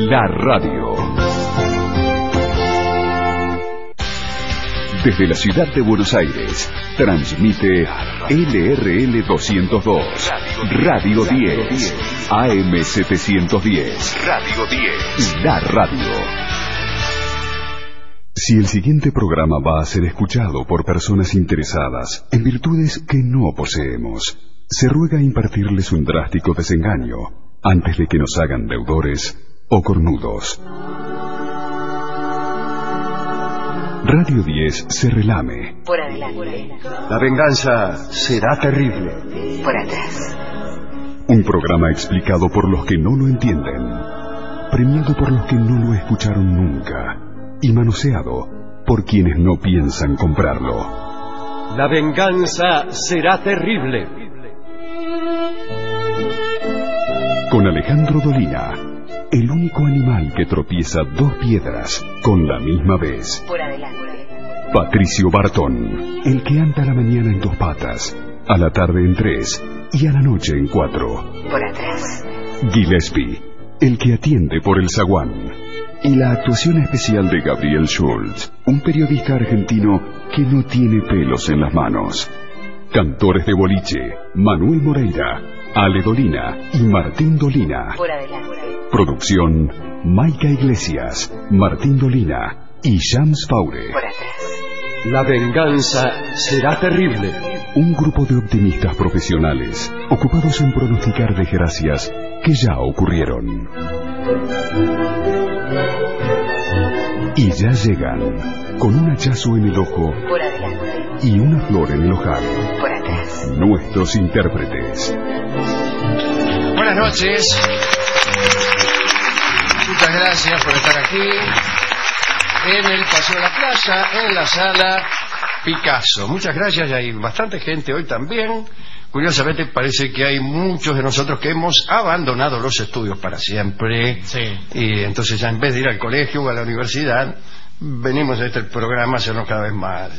La radio. Desde la ciudad de Buenos Aires, transmite LRL 202, Radio 10, AM 710, Radio 10, La radio. Si el siguiente programa va a ser escuchado por personas interesadas en virtudes que no poseemos, se ruega impartirles un drástico desengaño antes de que nos hagan deudores o cornudos. Radio 10 se relame. Por adelante. La venganza será terrible. Por atrás. Un programa explicado por los que no lo entienden, premiado por los que no lo escucharon nunca y manoseado por quienes no piensan comprarlo. La venganza será terrible. Con Alejandro Dolina, el único animal que tropieza dos piedras con la misma vez. Por adelante. Patricio Bartón, el que anda a la mañana en dos patas, a la tarde en tres y a la noche en cuatro. Por atrás. Gillespie, el que atiende por el zaguán. Y la actuación especial de Gabriel Schultz, un periodista argentino que no tiene pelos en las manos. Cantores de boliche, Manuel Moreira, Ale Dolina y Martín Dolina. Por adelante. Producción, Maica Iglesias, Martín Dolina y Shams Faure. Por atrás. La venganza será terrible. Un grupo de optimistas profesionales ocupados en pronosticar desgracias que ya ocurrieron. Y ya llegan, con un hachazo en el ojo Por adelante. y una flor en el ojal, Por atrás. nuestros intérpretes. Buenas noches. Muchas gracias por estar aquí en el Paseo de la Plaza, en la Sala Picasso. Muchas gracias, y hay bastante gente hoy también. Curiosamente parece que hay muchos de nosotros que hemos abandonado los estudios para siempre. Sí. Y entonces ya en vez de ir al colegio o a la universidad, venimos a este programa a hacernos cada vez más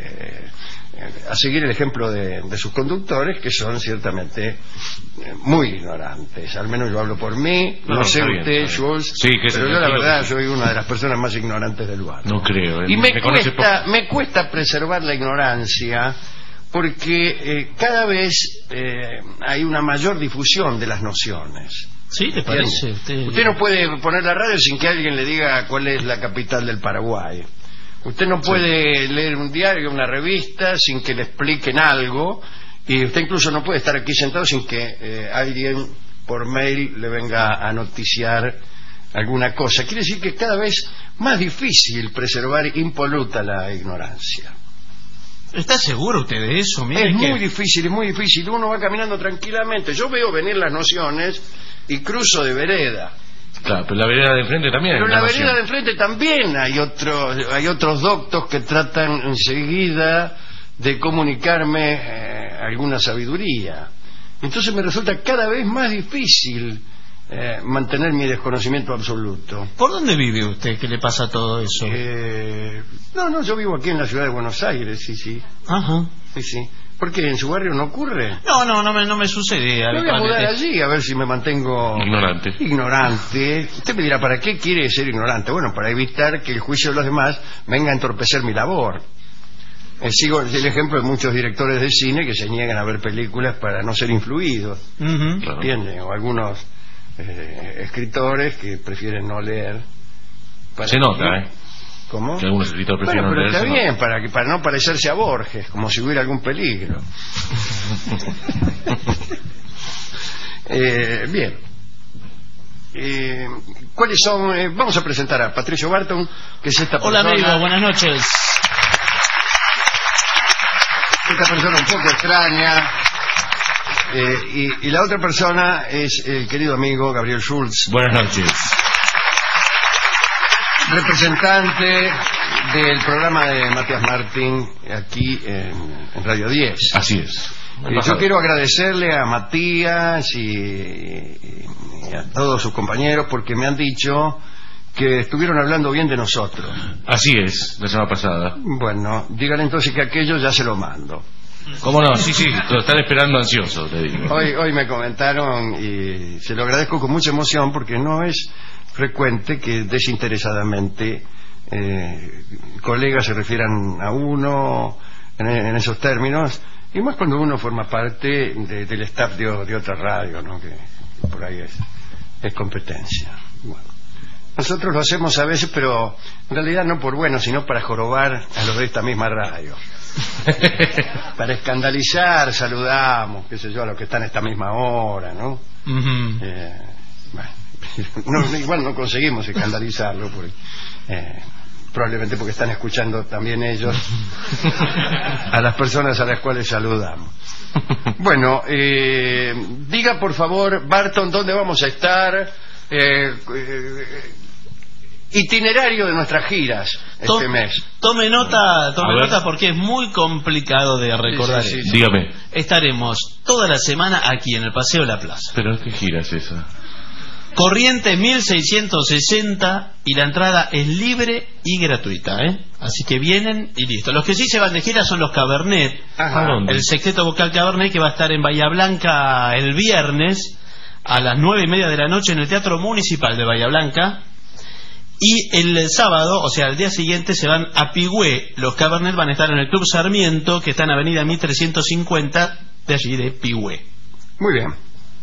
a seguir el ejemplo de sus conductores, que son ciertamente muy ignorantes. Al menos yo hablo por mí. No sé está usted, bien. Schultz, Sí, que pero yo la verdad soy una de las personas más ignorantes del barrio. No creo. Y me conoce me cuesta preservar la ignorancia, porque cada vez hay una mayor difusión de las nociones. ¿Sí? ¿Le parece? Usted no puede poner la radio sin que alguien le diga cuál es la capital del Paraguay. Usted no puede leer un diario, una revista, sin que le expliquen algo. Y usted incluso no puede estar aquí sentado sin que alguien por mail le venga a noticiar alguna cosa. Quiere decir que es cada vez más difícil preservar impoluta la ignorancia. ¿Está seguro usted de eso? Mire Es que... muy difícil, es muy difícil. Uno va caminando tranquilamente. Yo veo venir las nociones y cruzo de vereda. Claro, pero la vereda de enfrente también. Pero en es la una vereda de noción. enfrente también hay otros doctos que tratan enseguida de comunicarme alguna sabiduría. Entonces me resulta cada vez más difícil mantener mi desconocimiento absoluto. ¿Por dónde vive usted que le pasa todo eso? No, yo vivo aquí en la ciudad de Buenos Aires, sí. Ajá. Sí. ¿Por qué? ¿En su barrio no ocurre? No me sucede. Me voy a mudar allí a ver si me mantengo ignorante. Usted me dirá, ¿para qué quiere ser ignorante? Bueno, para evitar que el juicio de los demás venga a entorpecer mi labor. Sigo el ejemplo de muchos directores de cine que se niegan a ver películas para no ser influidos. ¿Entiende? O algunos escritores que prefieren no leer. Se nota, ¿Cómo? Que algunos escritores prefieren Bueno, pero no está leer, bien, para no parecerse a Borges, como si hubiera algún peligro. Bien. ¿Cuáles son? Vamos a presentar a Patricio Barton, que es esta persona. Hola, amigo, buenas noches. Esta persona un poco extraña. Y la otra persona es el querido amigo Gabriel Schultz. Buenas noches. Representante del programa de Matías Martín aquí en Radio 10. Así es. Yo quiero agradecerle a Matías y a todos sus compañeros porque me han dicho que estuvieron hablando bien de nosotros. Así es, la semana pasada. Bueno, díganle entonces que aquello ya se lo mando. ¿Cómo no? Sí, lo están esperando ansiosos, le digo. Hoy me comentaron y se lo agradezco con mucha emoción porque no es frecuente que desinteresadamente colegas se refieran a uno en esos términos, y más cuando uno forma parte del staff de otra radio, ¿no? Que por ahí es competencia. Bueno, nosotros lo hacemos a veces, pero en realidad no por bueno, sino para jorobar a los de esta misma radio. Para escandalizar, saludamos, qué sé yo, a los que están a esta misma hora, ¿no? Bueno, igual no conseguimos escandalizarlo, porque, probablemente porque están escuchando también ellos a las personas a las cuales saludamos. Bueno, diga por favor, Barton, dónde vamos a estar, itinerario de nuestras giras este mes. Tome nota porque es muy complicado de recordar. Sí. Dígame. Estaremos toda la semana aquí en el Paseo de la Plaza. ¿Pero qué gira es esa? Corrientes 1660 y la entrada es libre y gratuita, así que vienen y listo. Los que sí se van de gira son los Cabernet. ¿A dónde? El sexteto vocal Cabernet, que va a estar en Bahía Blanca el viernes a las 9:30 de la noche en el Teatro Municipal de Bahía Blanca. Y el sábado, o sea, el día siguiente, se van a Pigüé. Los Cabernet van a estar en el Club Sarmiento, que está en Avenida 1350, de allí de Pigüé. Muy bien.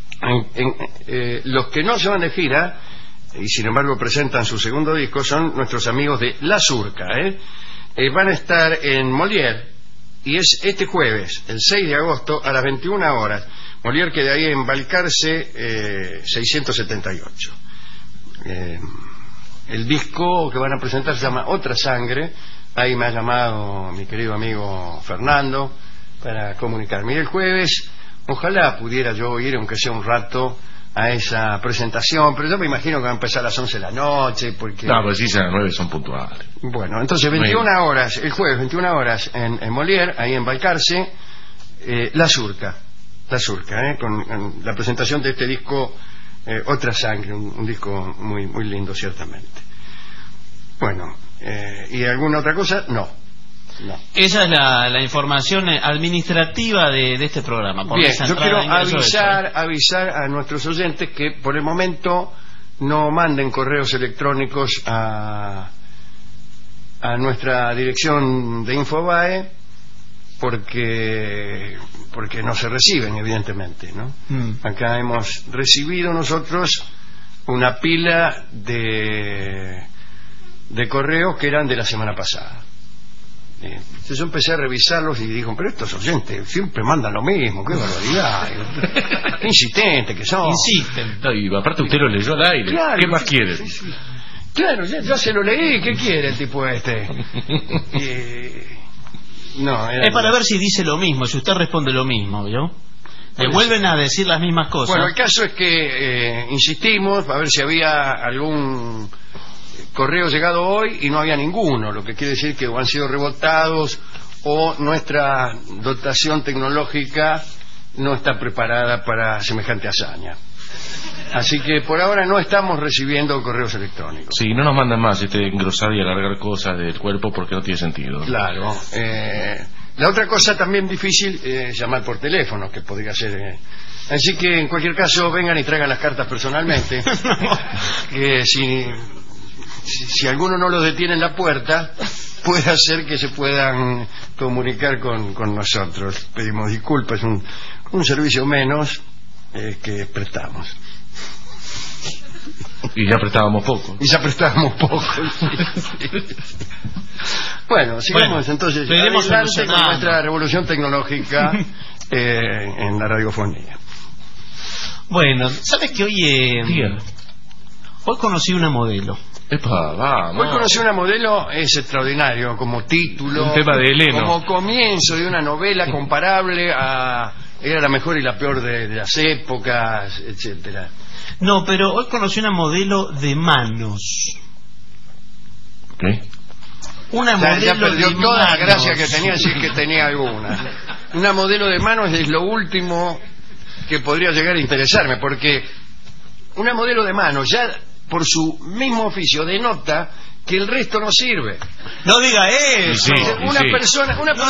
Los que no se van de gira y sin embargo presentan su segundo disco son nuestros amigos de La Surca. Van a estar en Molière, y es este jueves, el 6 de agosto a las 21 horas. Molière queda ahí en Balcarce 678. El disco que van a presentar se llama Otra Sangre. Ahí me ha llamado mi querido amigo Fernando para comunicarme. Y el jueves ojalá pudiera yo ir, aunque sea un rato, a esa presentación, pero yo me imagino que va a empezar a las 11 de la noche, porque... No, pues sí, a las 9 son puntuales. Bueno, entonces 21 horas, el jueves 21 horas en Molière, ahí en Balcarce, La Surca, con la presentación de este disco, Otra Sangre, un disco muy, muy lindo, ciertamente. Bueno, ¿y alguna otra cosa? No. Esa es la información administrativa de este programa. Bien, yo quiero avisar a nuestros oyentes que por el momento no manden correos electrónicos a nuestra dirección de Infobae, porque no se reciben, evidentemente, ¿no? Acá hemos recibido nosotros una pila de correos que eran de la semana pasada. Entonces yo empecé a revisarlos y digo, pero estos oyentes siempre mandan lo mismo, qué barbaridad. Qué insistentes que son. Insisten. No, y aparte usted lo leyó al aire. Claro, ¿Qué más quiere? Sí. Claro, ya se lo leí. ¿Qué quiere el tipo este? Es para ver si dice lo mismo, si usted responde lo mismo, ¿vio? Le vuelven a decir las mismas cosas. Bueno, el caso es que insistimos para ver si había algún correo llegado hoy y no había ninguno, lo que quiere decir que o han sido rebotados o nuestra dotación tecnológica no está preparada para semejante hazaña. Así que por ahora no estamos recibiendo correos electrónicos. Sí, no nos mandan más engrosar y alargar cosas del cuerpo porque no tiene sentido. Claro. La otra cosa también difícil es llamar por teléfono, que podría ser... Así que en cualquier caso vengan y traigan las cartas personalmente. Que si alguno no los detiene en la puerta, puede hacer que se puedan comunicar con nosotros. Pedimos disculpas, un servicio menos que prestamos. Y ya prestábamos poco. Sí. Bueno, sigamos entonces adelante con nuestra revolución tecnológica en la radiofonía. Bueno, ¿sabes que hoy conocí una modelo? Epa, vamos. Hoy conocí una modelo, es extraordinario como título, un tema de Heleno, como comienzo de una novela comparable a Era la mejor y la peor de las épocas, etcétera. No, pero hoy conocí una modelo de manos. ¿Qué? Una modelo ya perdió de toda manos. la gracia que tenía, si es que tenía alguna. Una modelo de manos es lo último que podría llegar a interesarme, porque una modelo de manos ya por su mismo oficio denota que el resto no sirve. No diga eso.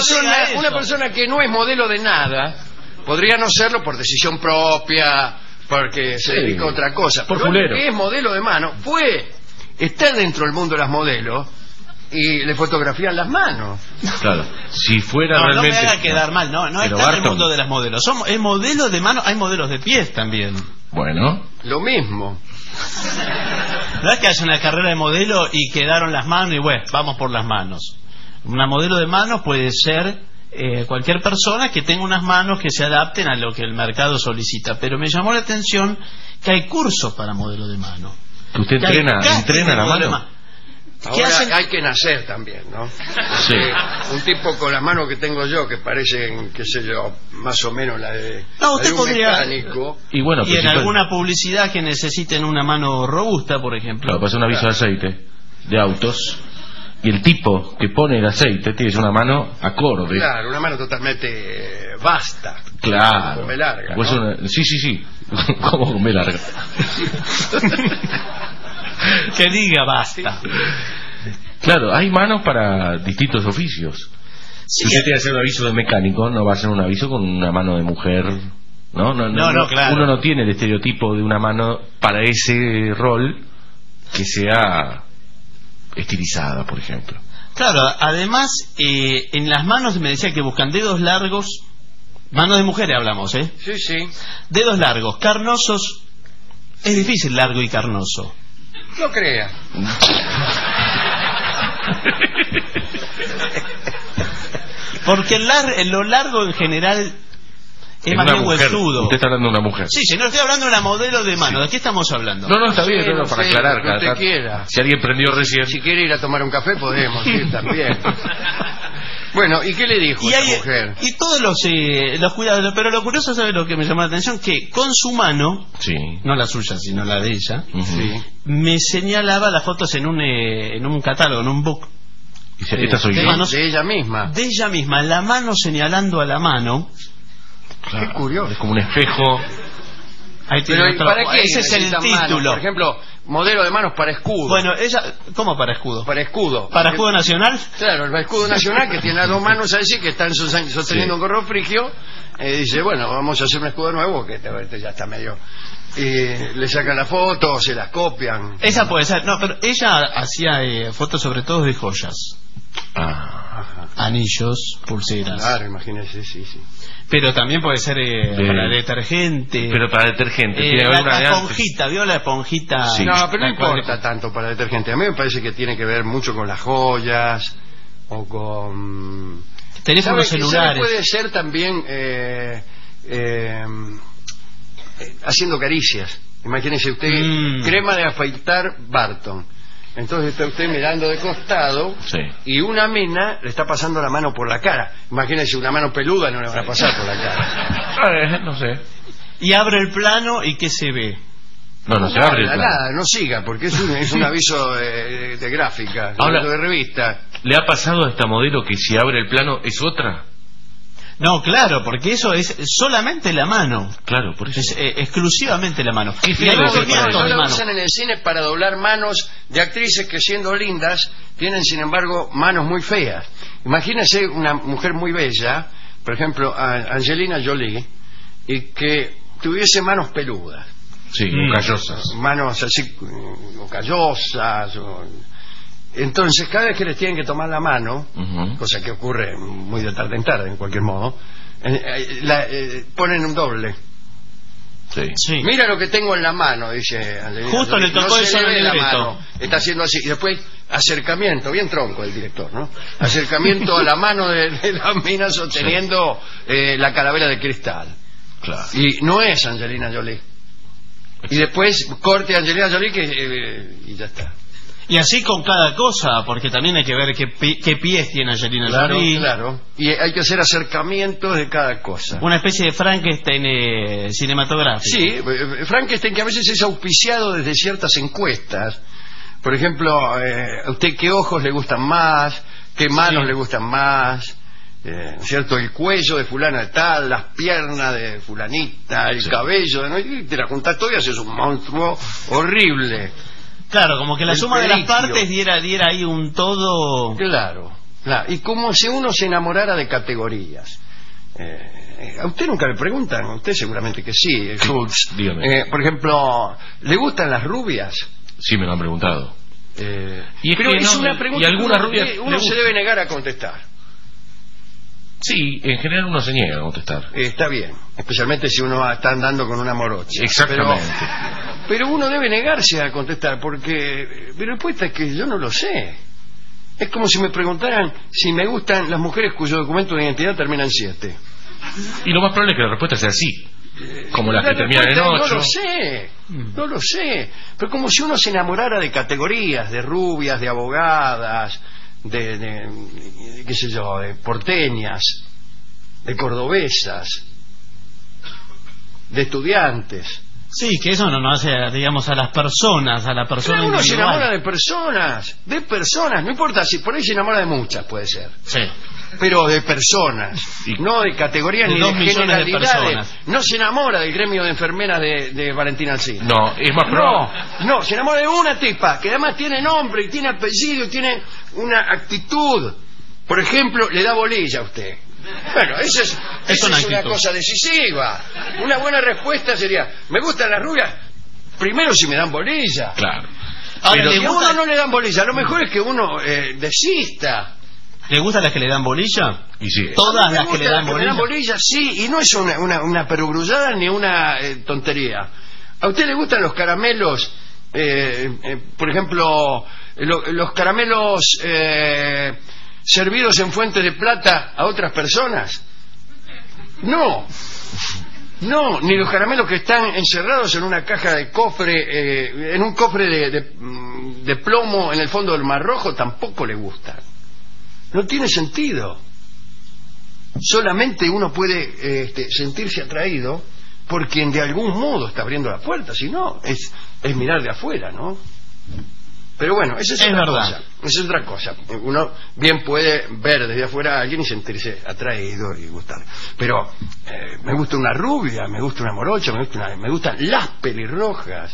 Una persona que no es modelo de nada podría no serlo por decisión propia, porque se dedica a otra cosa. Por Pero fulero. que es modelo de mano, está dentro del mundo de las modelos y le fotografían las manos. Claro. Si fuera No, no me realmente... haga quedar mal, no Pero está en el Barton, mundo de las modelos. Es modelo de mano, hay modelos de pies también. Bueno, Lo mismo. No es que haya una carrera de modelo y quedaron las manos y bueno, vamos por las manos. Una modelo de manos puede ser cualquier persona que tenga unas manos que se adapten a lo que el mercado solicita. Pero me llamó la atención que hay cursos para modelo de mano. que usted Que hay entrena casting de la modelo de mano. ¿Qué Ahora hacen? hay que nacer también, ¿no? Sí. Un tipo con las manos que tengo yo, que parecen, qué sé yo, más o menos la de, No, la de usted un podría- mecánico. Y bueno, Y en si alguna publicidad que necesiten una mano robusta, por ejemplo. Claro, pasa un aviso de aceite de autos y el tipo que pone el aceite tiene una mano acorde. Claro, una mano totalmente vasta. Claro. Con B larga, Pues ¿no? sí. ¿Cómo con B larga? Que diga basta. Claro, hay manos para distintos oficios. Sí, Si usted tiene que hacer un aviso de mecánico, no va a hacer un aviso con una mano de mujer. No, claro. Uno no tiene el estereotipo de una mano para ese rol que sea estilizada, por ejemplo. claro, además, en las manos me decía que buscan dedos largos, manos de mujeres hablamos, Sí, sí. dedos largos, carnosos. Es difícil largo y carnoso. No crea. Porque lo largo en general es En más una bien mujer. huesudo. Usted está hablando de una mujer. Sí, señor, estoy hablando de una modelo de mano. ¿De qué estamos hablando? No, está bien, Sí, no, no para sé, aclarar. lo que usted cada- quiera. Si alguien prendió recién. Si quiere ir a tomar un café, podemos ir también. Bueno, ¿y qué le dijo Y, esa mujer? y todos los cuidados, pero lo curioso, ¿sabe lo que me llamó la atención? Que con su mano, Sí. no la suya, sino la de ella, Ujú. Sí. me señalaba las fotos en un catálogo, en un book, Dice, esta soy ¿qué yo. manos? De ella misma. de ella misma, la mano señalando a la mano. Claro, Qué curioso. Es como un espejo. Ahí tiene Pero ¿y otro- para qué ese es el necesitan manos? título. Por ejemplo, modelo de manos para escudo. Bueno, ella, ¿cómo para escudo? Para escudo. ¿Para escudo nacional? Claro, el escudo nacional que tiene las dos manos así, que están sosteniendo Sí. un gorro frigio, dice, bueno, vamos a hacer un escudo nuevo, que este ya está medio... Y le sacan la foto, se las copian. Esa puede ser, no, pero ella hacía fotos sobre todo de joyas, Ah, anillos, pulseras. Claro, imagínese, sí, sí. Pero también puede ser para detergente. pero para detergente. Tiene que haber una la de antes. esponjita, ¿vio la esponjita? Sí. No, pero no La cual- importa tanto para detergente. A mí me parece que tiene que ver mucho con las joyas o con... Teléfonos ¿Sabe celulares. puede ser también haciendo caricias? Imagínese usted, crema de afeitar Barton. Entonces está usted mirando de costado Sí. y una mina le está pasando la mano por la cara. Imagínese una mano peluda, no le van a pasar por la cara. No sé. Y abre el plano y ¿qué se ve? No se abre el Nada, plano. nada, no siga, porque es un aviso de gráfica, Ahora- de revista. ¿Le ha pasado a esta modelo que si abre el plano es otra? No, claro, porque eso es solamente la mano. Claro, por eso. Es exclusivamente la mano. Qué Y feo hay debe ser movimientos para Solo de la mano. usan en el cine para doblar manos de actrices que, siendo lindas, tienen sin embargo manos muy feas. Imagínese una mujer muy bella, por ejemplo Angelina Jolie, y que tuviese manos peludas, Sí, callosas. manos así o callosas, entonces cada vez que les tienen que tomar la mano, Ujú. cosa que ocurre muy de tarde en tarde en cualquier modo, ponen un doble. Sí. Sí. Mira lo que tengo en la mano, dice Angelina Justo Jolie. le tocó no se eso le en el ve la libreto. mano, está haciendo así. Y después, acercamiento, bien tronco el director, ¿no? Acercamiento a la mano de la mina sosteniendo la calavera de cristal. Claro. Y no es Angelina Jolie. Y después corte a Angelina Jolie y ya está. Y así con cada cosa, porque también hay que ver qué pies tiene Angelina Claro, Jolie. claro. Y hay que hacer acercamientos de cada cosa. Una especie de Frankenstein cinematográfico. Sí, Frankenstein, que a veces es auspiciado desde ciertas encuestas. Por ejemplo, ¿a usted qué ojos le gustan más? ¿Qué manos le gustan más? ¿Cierto? El cuello de fulana de tal, las piernas de fulanita, el cabello, ¿no? Y te la juntás todo y haces un monstruo horrible. Claro, como que la El suma de las periquio. partes diera ahí un todo. Claro, claro. Y como si uno se enamorara de categorías. a usted nunca le preguntan, a usted seguramente que sí, Schultz. Dígame. Por ejemplo, ¿le gustan las rubias? Sí, me lo han preguntado. Y es pero que es no, una pregunta y algunas que rubias uno le se gusta. debe negar a contestar. Sí, en general uno se niega a contestar. Está bien, especialmente si uno está andando con una morocha. Exactamente. Pero uno debe negarse a contestar, porque mi respuesta es que yo no lo sé. Es como si me preguntaran si me gustan las mujeres cuyo documento de identidad termina en 7. Y lo más probable es que la respuesta sea sí. Como las que terminan en 8. No lo sé. Pero como si uno se enamorara de categorías, de rubias, de abogadas, de qué sé yo, de porteñas, de cordobesas, de estudiantes. Sí, que eso no hace, digamos, a las personas, a la persona Pero uno se individual. enamora de personas, no importa si por ahí se enamora de muchas, puede ser. Sí. Pero de personas, no de categorías De ni 2 de millones de generalidades. personas. No se enamora del gremio de enfermeras de Valentina Alsina. No, es más probable. No, se enamora de una tipa que además tiene nombre y tiene apellido y tiene una actitud. Por ejemplo, le da bolilla a usted. Bueno, esa es una actitud. cosa decisiva. Una buena respuesta sería: me gustan las rubias, primero si me dan bolilla. Claro. Ahora, Pero ¿le si a gusta- uno no le dan bolilla, lo mejor es que uno desista. ¿Le gustan las que le dan bolilla? Y sí. Todas A mí me las que le gustan dan las me dan bolilla. bolilla, sí, y no es una perogrullada ni una tontería. ¿A usted le gustan los caramelos? Por ejemplo, los caramelos servidos en fuentes de plata a otras personas. No, ni los caramelos que están encerrados en una caja de cofre, en un cofre de plomo en el fondo del Mar Rojo, tampoco le gustan. No tiene sentido. Solamente uno puede sentirse atraído por quien de algún modo está abriendo la puerta, si no, es mirar de afuera, ¿no? Pero bueno, esa es otra verdad. cosa. Esa es otra cosa. Uno bien puede ver desde afuera a alguien y sentirse atraído y gustar. Pero me gusta una rubia, me gusta una morocha, me gustan las pelirrojas.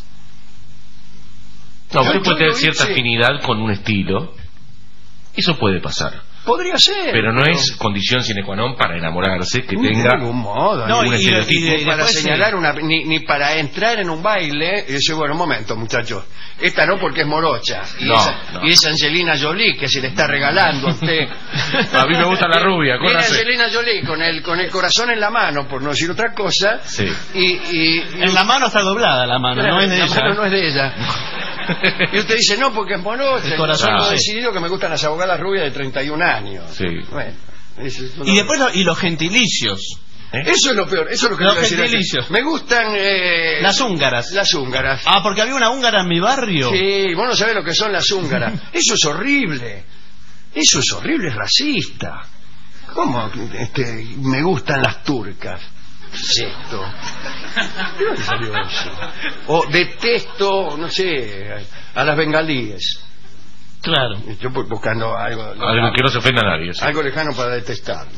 No, usted Yo puede tener lo cierta hice. afinidad con un estilo. Eso puede pasar. Podría ser. Pero no es condición sine qua non para enamorarse que De tenga ningún modo. No, un y estereotipo. Ni para después, señalar ni para entrar en un baile y decir, bueno, un momento, muchachos, esta no porque es morocha y, No, no. y es Angelina Jolie que se le está regalando a usted. A mí me gusta la rubia, Viene córrase. Angelina Jolie con el corazón en la mano, por no decir otra cosa. Sí. Y En la mano está doblada la mano, no es de la ella. mano no es de ella. Y usted dice, no, porque es morocha. El corazón, Yo he sí. decidido que me gustan las abogadas rubias de 31 años. Sí. Bueno, eso es Y después los gentilicios. eso es lo peor, eso es lo que Los le iba a decir. gentilicios. Me gustan Las húngaras. las húngaras. Ah, porque había una húngara en mi barrio. Sí, vos no sabés lo que son las húngaras. Eso es horrible. Eso es horrible, es racista. ¿Cómo me gustan las turcas? ¿Qué es esto? ¿De dónde salió eso? O detesto, no sé, a las bengalíes. Claro. Yo voy buscando algo Algo que no se ofenda a nadie. Sí. algo lejano para detestar.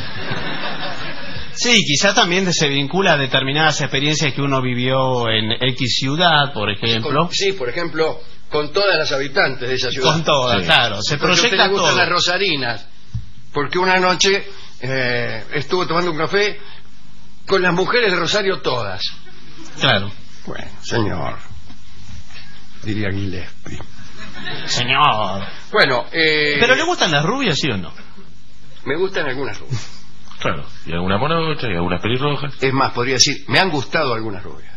Sí, quizá también se vincula a determinadas experiencias que uno vivió en X ciudad, por ejemplo. Sí, por ejemplo, con todas las habitantes de esa ciudad. Con todas, Sí. claro. Se Porque a usted proyecta le gustan todo. las rosarinas, porque una noche estuvo tomando un café con las mujeres de Rosario todas. Claro. Bueno, señor, diría Gillespie. Señor. Bueno, ¿Pero le gustan las rubias, sí o no? me gustan algunas rubias. Claro. Y algunas morochas y algunas pelirrojas. Es más, podría decir, me han gustado algunas rubias.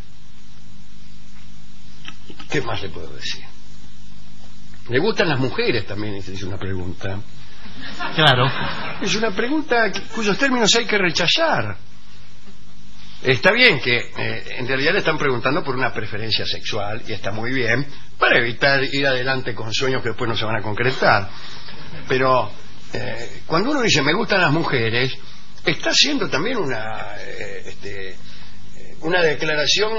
¿Qué más le puedo decir? ¿Le gustan las mujeres también? Esa es una pregunta. Claro. Es una pregunta cuyos términos hay que rechazar. Está bien que en realidad le están preguntando por una preferencia sexual y está muy bien para evitar ir adelante con sueños que después no se van a concretar. Pero cuando uno dice me gustan las mujeres, está haciendo también una declaración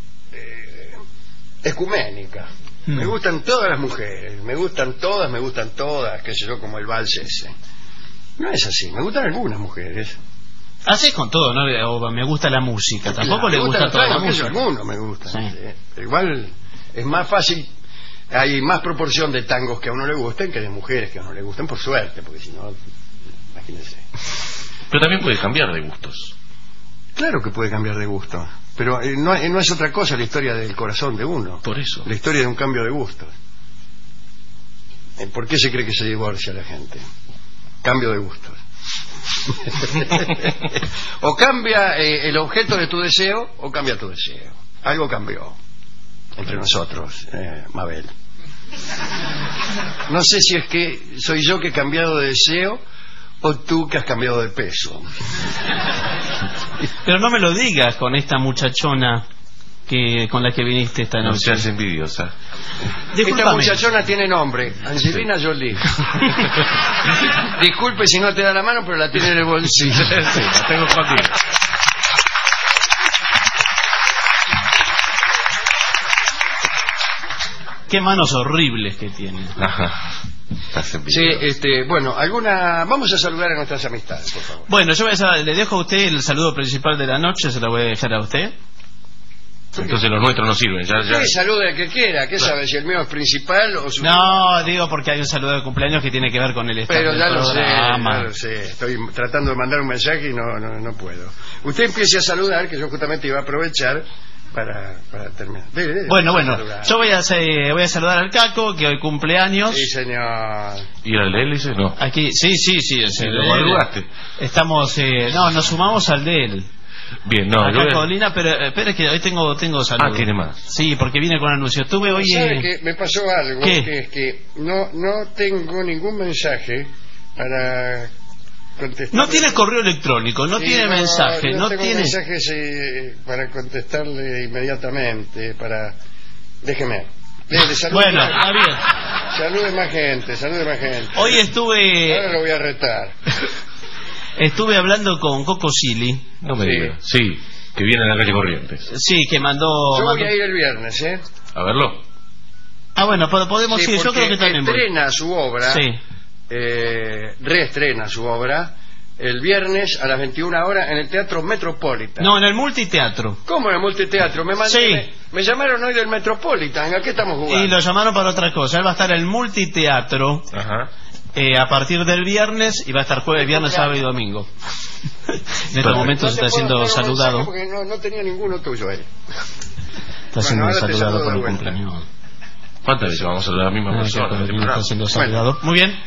ecuménica. Me gustan todas las mujeres, me gustan todas, qué sé yo, como el vals ese. No es así, me gustan algunas mujeres. Así es con todo, ¿no? O me gusta la música. Tampoco Claro, le me gusta gustan toda la los tangos, qué sé yo, música. algunos me gustan. Sí. Pero igual es más fácil, hay más proporción de tangos que a uno le gusten que de mujeres que a uno le gusten, por suerte, porque si no, imagínense. Pero también puede cambiar de gustos. Claro que puede cambiar de gusto, pero no es otra cosa la historia del corazón de uno. Por eso. La historia de un cambio de gusto. ¿Por qué se cree que se divorcia la gente? Cambio de gustos. O cambia el objeto de tu deseo o cambia tu deseo. Algo cambió entre nosotros, Mabel. No sé si es que soy yo que he cambiado de deseo o tú que has cambiado de peso. Pero no me lo digas con esta muchachona con la que viniste esta No noche. seas envidiosa. Esta Discúlpame. muchachona tiene nombre, Angelina Jolie. Disculpe si no te da la mano, pero la tiene en el bolsillo. Sí, la tengo escondida. Qué manos horribles que tiene. Ajá. Estás Sí, envidiosa. bueno, vamos a saludar a nuestras amistades, por favor. Bueno, yo le dejo a usted el saludo principal de la noche, se lo voy a dejar a usted. Entonces los nuestros no sirven. Ya. Sí, salude al que quiera, ¿qué sabe? Si el mío es principal o su... No, digo porque hay un saludo de cumpleaños que tiene que ver con el estado Pero del ya lo programa. sé. Estoy tratando de mandar un mensaje y no puedo. Usted empiece a saludar, que yo justamente iba a aprovechar para terminar. Bueno, Saludar. yo voy a saludar al Caco, que hoy cumpleaños. Sí, señor. ¿Y el de él dice? No. Aquí, sí, Lo madrugaste. Estamos, nos sumamos al de él. Bien, no. Acá Yo voy a- Colina, pero espera que hoy tengo saludos. tiene más. Sí, porque viene con anuncio. Tuve hoy... ¿Sabe que me pasó algo? ¿Qué? Que es que no tengo ningún mensaje para contestar. No tiene correo electrónico, no Sí, tiene mensaje, no no tengo tiene... mensajes para contestarle inmediatamente, déjeme. Salude Bueno, está bien. Salude más gente. Hoy Ahora lo voy a retar. estuve hablando con Coco Silly. No me Sí. digas. Sí, que viene a la calle Corrientes. Sí, que mandó... Yo voy mandó- a ir el viernes, ¿eh? A verlo. Ah, bueno, podemos Sí, ir, yo porque creo que también voy. estrena su obra, Sí. reestrena su obra, el viernes a las 21 horas en el Teatro Metropolitan. No, en el multiteatro. ¿Cómo en el multiteatro? Sí. Me llamaron hoy del Metropolitan. ¿A qué estamos jugando? Y lo llamaron para otra cosa. Él va a estar en el multiteatro Ajá. a partir del viernes y va a estar jueves, viernes, sábado y domingo. En estos momentos No te está siendo puedo hacer un mensaje saludado. porque no tenía ninguno tuyo ahí. Está siendo ahora te saludado saludo por de el vuelta. cumpleaños. ¿Cuántas veces vamos a hablar de la misma persona? en este programa? Está siendo saludado. Muy bien.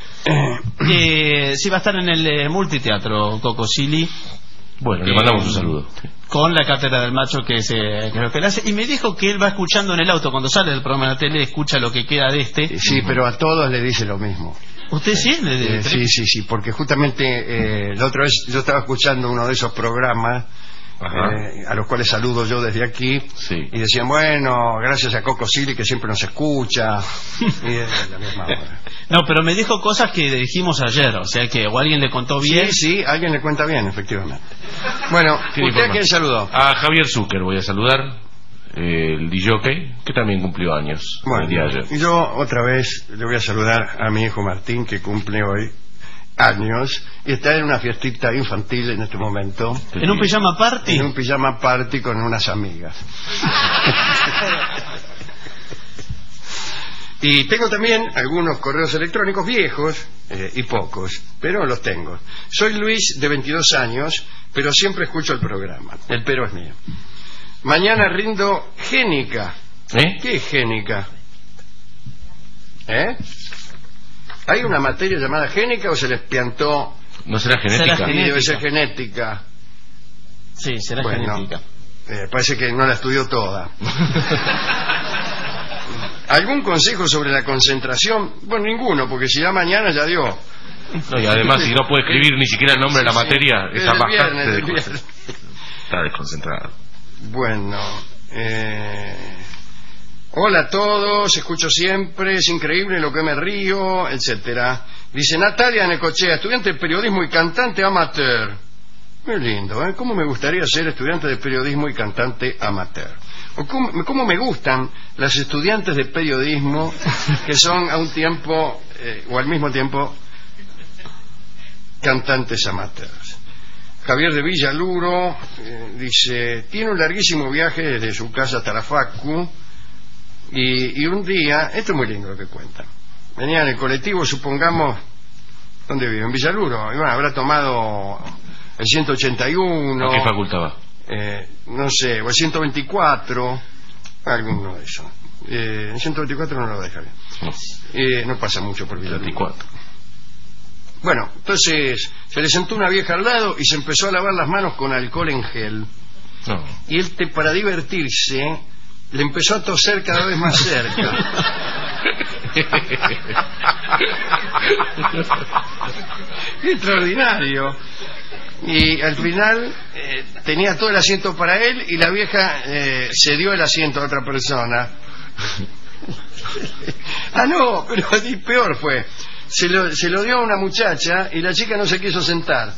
Sí, va a estar en el multiteatro Coco Silly Bueno, le mandamos un saludo. con la cátedra del macho que es lo que él hace. Y me dijo que él va escuchando en el auto cuando sale del programa de la tele, escucha lo que queda de este. Sí, pero a todos le dice lo mismo. ¿Usted sí? Sí, porque justamente la otra vez yo estaba escuchando uno de esos programas Ajá. a los cuales saludo yo desde aquí, Sí. y decían, bueno, gracias a Coco Silly que siempre nos escucha, y es la misma hora. No, pero me dijo cosas que dijimos ayer, o sea que o alguien le contó bien. Sí, alguien le cuenta bien, efectivamente. Bueno, Tiene ¿usted a información. quién saludó? A Javier Zucker voy a saludar, el DJ, que también cumplió años el día de Bueno, ayer. yo otra vez le voy a saludar a mi hijo Martín, que cumple hoy años y está en una fiestita infantil en este momento, ¿En un pijama party? en un pijama party con unas amigas. Y tengo también algunos correos electrónicos viejos y pocos, pero los tengo. Soy Luis, de 22 años, pero siempre escucho el programa. El pero es mío. Mañana rindo génica. ¿Eh? ¿Qué es génica? ¿Eh? ¿Hay una materia llamada génica o se les piantó? ¿No será genética? Será Y debe ser Genética. genética. Sí, será Bueno. genética. Parece que no la estudió toda. ¿Algún consejo sobre la concentración? Bueno, ninguno, porque si ya mañana ya dio. No, y además, si no puede escribir ni siquiera el nombre de la materia, Es está del bastante viernes, del desconcentrado. Está desconcentrado. Bueno, hola a todos, escucho siempre, es increíble lo que me río, etcétera. Dice Natalia Necochea, estudiante de periodismo y cantante amateur. Muy lindo, ¿eh? ¿Cómo me gustaría ser estudiante de periodismo y cantante amateur? O cómo me gustan las estudiantes de periodismo que son a un tiempo, o al mismo tiempo, cantantes amateurs. Javier de Villaluro dice, tiene un larguísimo viaje desde su casa hasta la Facu y un día, esto es muy lindo lo que cuenta, venía en el colectivo, supongamos, ¿dónde vive? En Villaluro, y bueno, habrá tomado el 181. ¿A qué facultad va? no sé, o el 124, alguno de esos. El 124 no lo deja bien. No pasa mucho por Villa 24. Bueno, entonces se le sentó una vieja al lado y se empezó a lavar las manos con alcohol en gel. No. Y él, para divertirse, le empezó a toser cada vez más cerca. Extraordinario. Y al final tenía todo el asiento para él y la vieja cedió el asiento a otra persona. No, pero peor fue. Se lo dio a una muchacha y la chica no se quiso sentar.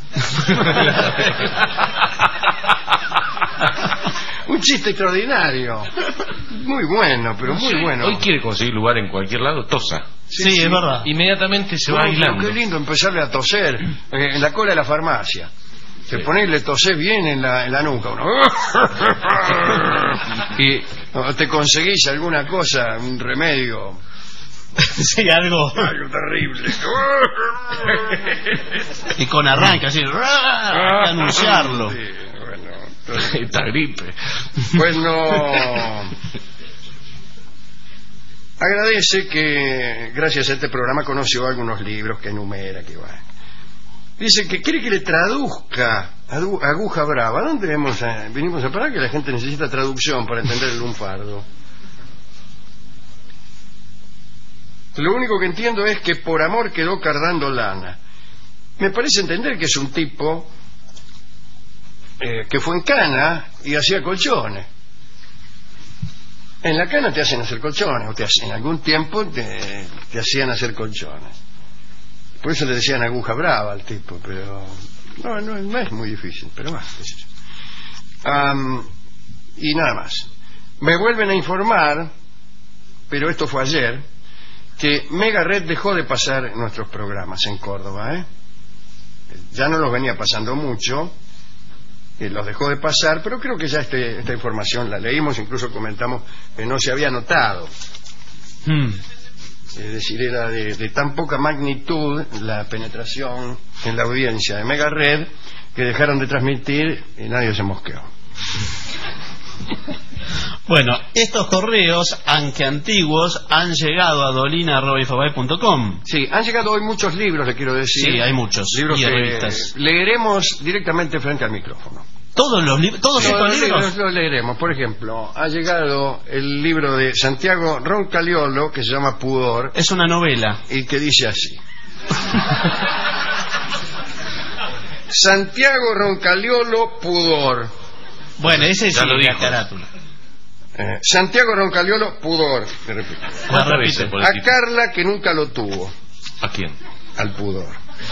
Un chiste extraordinario. Muy bueno, pero muy bueno. Hoy quiere conseguir lugar en cualquier lado, tosa. Sí, es verdad. Inmediatamente se va aislando. Qué lindo empezarle a toser en la cola de la farmacia. Te pones y le tosés bien en la nuca. Uno. Y te conseguís alguna cosa, un remedio. Sí, algo terrible. y con arranque así hay que anunciarlo. Sí, bueno, esta gripe. Bueno, agradece que gracias a este programa conoció algunos libros que enumera, que va. Dice que quiere que le traduzca Aguja Brava. ¿Dónde vinimos a parar? Que la gente necesita traducción para entender el lunfardo. Lo único que entiendo es que por amor quedó cardando lana. Me parece entender que es un tipo que fue en cana y hacía colchones. En la cana te hacen hacer colchones, o en algún tiempo te hacían hacer colchones. Por eso le decían Aguja Brava al tipo, pero no es muy difícil, pero bueno, y nada más. Me vuelven a informar, pero esto fue ayer, que Mega Red dejó de pasar nuestros programas en Córdoba, ya no los venía pasando mucho, los dejó de pasar, pero creo que ya esta información la leímos, incluso comentamos que no se había notado. Es decir, era de tan poca magnitud la penetración en la audiencia de Mega Red que dejaron de transmitir y nadie se mosqueó. Bueno, estos correos, aunque antiguos, han llegado a dolina@infobay.com. Sí, han llegado hoy muchos libros, le quiero decir. Sí, hay muchos. Libros y que revistas. Leeremos directamente frente al micrófono. Todos estos libros los leeremos. Por ejemplo, ha llegado el libro de Santiago Roncaliolo que se llama Pudor. Es una novela. Y que dice así. Santiago Roncaliolo, Pudor. Bueno, ese sí, ya lo dijo. la carátula. Santiago Roncaliolo, Pudor. Me repito. ¿Cuántas veces por el A tipo? Carla, que nunca lo tuvo. ¿A quién? Al pudor.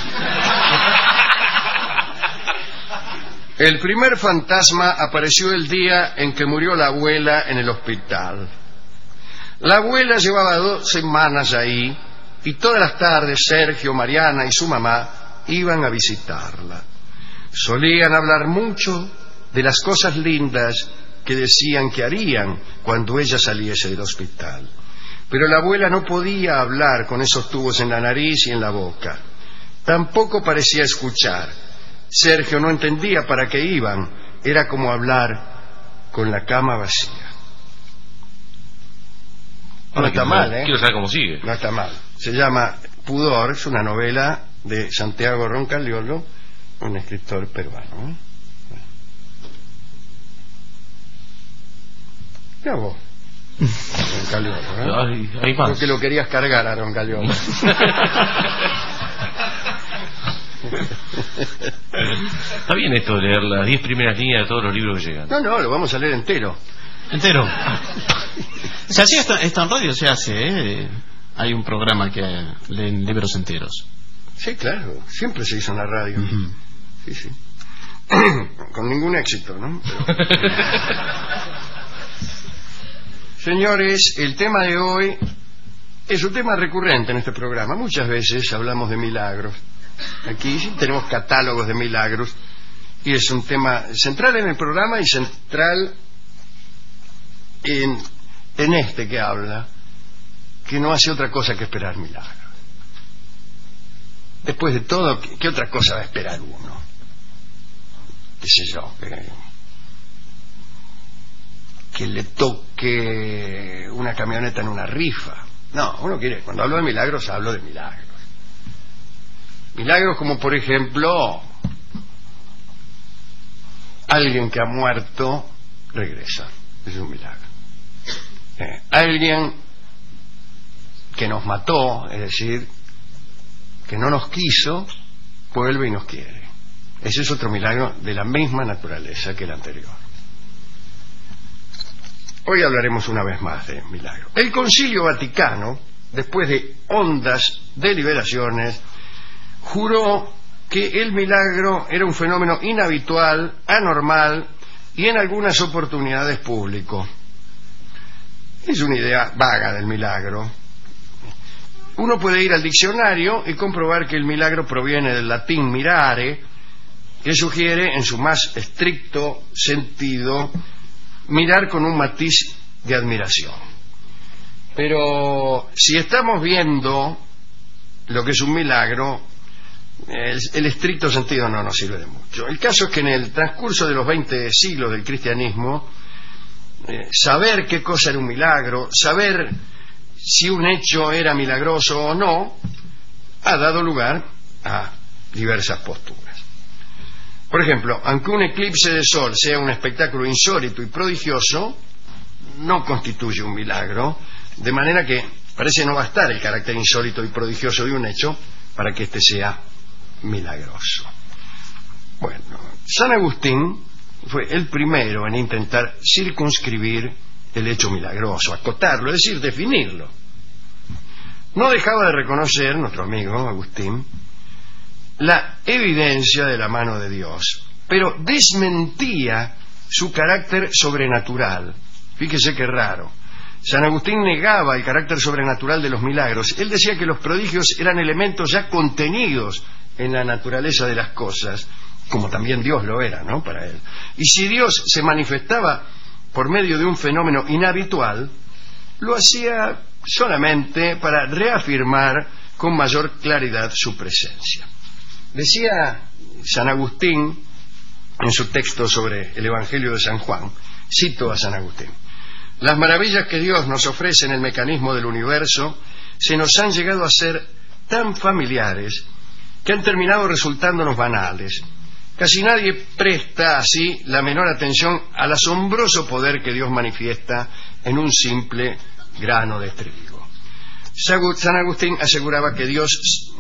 El primer fantasma apareció el día en que murió la abuela en el hospital. La abuela llevaba 2 semanas ahí y todas las tardes Sergio, Mariana y su mamá iban a visitarla. Solían hablar mucho de las cosas lindas que decían que harían cuando ella saliese del hospital. Pero la abuela no podía hablar con esos tubos en la nariz y en la boca. Tampoco parecía escuchar. Sergio no entendía para qué iban. Era como hablar con la cama vacía. No está mal, ¿eh? Quiero saber cómo sigue. No está mal. Se llama Pudor, es una novela de Santiago Roncaliolo, un escritor peruano, ¿eh? Ya vos. Roncaliolo, ¿eh? Hay más. Porque lo querías cargar a Roncaliolo. Está bien esto de leer las 10 primeras líneas de todos los libros que llegan. No, lo vamos a leer entero. Entero. Se hacía esto en radio, se hace, Hay un programa que leen libros enteros. Sí, claro, siempre se hizo en la radio. Sí. Con ningún éxito, ¿no? Pero... Señores, el tema de hoy es un tema recurrente en este programa. Muchas veces hablamos de milagros. Aquí tenemos catálogos de milagros y es un tema central en el programa y central en este que habla, que no hace otra cosa que esperar milagros. Después de todo, ¿qué otra cosa va a esperar uno? ¿Qué sé yo? que le toque una camioneta en una rifa. No, uno quiere, cuando hablo de milagros, hablo de milagros. Milagros como, por ejemplo, alguien que ha muerto regresa. Es un milagro. Alguien que nos mató, es decir, que no nos quiso, vuelve y nos quiere. Ese es otro milagro de la misma naturaleza que el anterior. Hoy hablaremos una vez más de milagro. El Concilio Vaticano, después de hondas deliberaciones, juró que el milagro era un fenómeno inhabitual, anormal y en algunas oportunidades público. Es una idea vaga del milagro. Uno puede ir al diccionario y comprobar que el milagro proviene del latín mirare, que sugiere en su más estricto sentido mirar con un matiz de admiración. Pero si estamos viendo lo que es un milagro, el estricto sentido no nos sirve de mucho. El caso es que en el transcurso de los 20 siglos del cristianismo, saber qué cosa era un milagro, saber si un hecho era milagroso o no, ha dado lugar a diversas posturas. Por ejemplo, aunque un eclipse de sol sea un espectáculo insólito y prodigioso, no constituye un milagro, de manera que parece no bastar el carácter insólito y prodigioso de un hecho para que éste sea milagroso. Bueno, San Agustín fue el primero en intentar circunscribir el hecho milagroso, acotarlo, es decir, definirlo. No dejaba de reconocer, nuestro amigo Agustín, la evidencia de la mano de Dios, pero desmentía su carácter sobrenatural. Fíjese qué raro. San Agustín negaba el carácter sobrenatural de los milagros. Él decía que los prodigios eran elementos ya contenidos en la naturaleza de las cosas, como también Dios lo era, ¿no?, para él. Y si Dios se manifestaba por medio de un fenómeno inhabitual, lo hacía solamente para reafirmar con mayor claridad su presencia. Decía San Agustín en su texto sobre el Evangelio de San Juan, cito a San Agustín: las maravillas que Dios nos ofrece en el mecanismo del universo se nos han llegado a ser tan familiares que han terminado resultándonos banales. Casi nadie presta así la menor atención al asombroso poder que Dios manifiesta en un simple grano de trigo. San Agustín aseguraba que Dios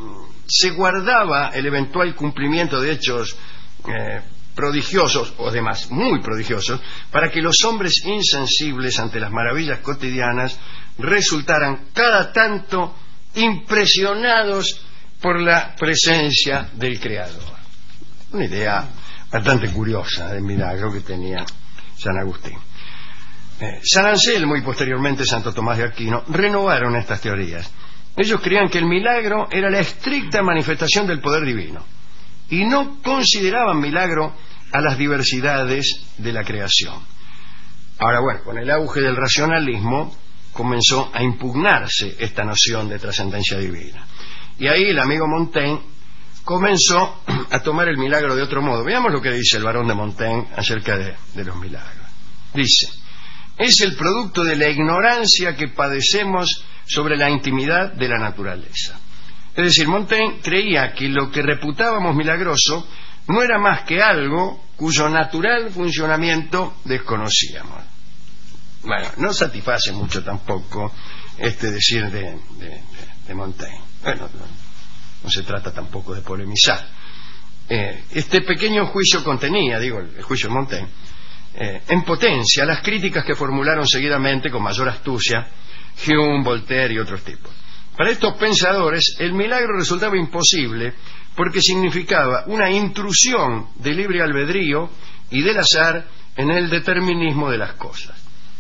se guardaba el eventual cumplimiento de hechos prodigiosos, o demás, muy prodigiosos, para que los hombres insensibles ante las maravillas cotidianas resultaran cada tanto impresionados por la presencia del Creador. Una idea bastante curiosa del milagro que tenía San Agustín. San Anselmo y posteriormente Santo Tomás de Aquino renovaron estas teorías. Ellos creían que el milagro era la estricta manifestación del poder divino y no consideraban milagro a las diversidades de la creación. Ahora, bueno, con el auge del racionalismo comenzó a impugnarse esta noción de trascendencia divina. Y ahí el amigo Montaigne comenzó a tomar el milagro de otro modo. Veamos lo que dice el barón de Montaigne acerca de los milagros. Dice: es el producto de la ignorancia que padecemos sobre la intimidad de la naturaleza. Es decir, Montaigne creía que lo que reputábamos milagroso no era más que algo cuyo natural funcionamiento desconocíamos. Bueno, no satisface mucho tampoco este decir de Montaigne. Bueno, no se trata tampoco de polemizar. Este pequeño juicio contenía, digo, el juicio de Montaigne, en potencia las críticas que formularon seguidamente con mayor astucia Hume, Voltaire y otros tipos. Para estos pensadores el milagro resultaba imposible porque significaba una intrusión del libre albedrío y del azar en el determinismo de las cosas.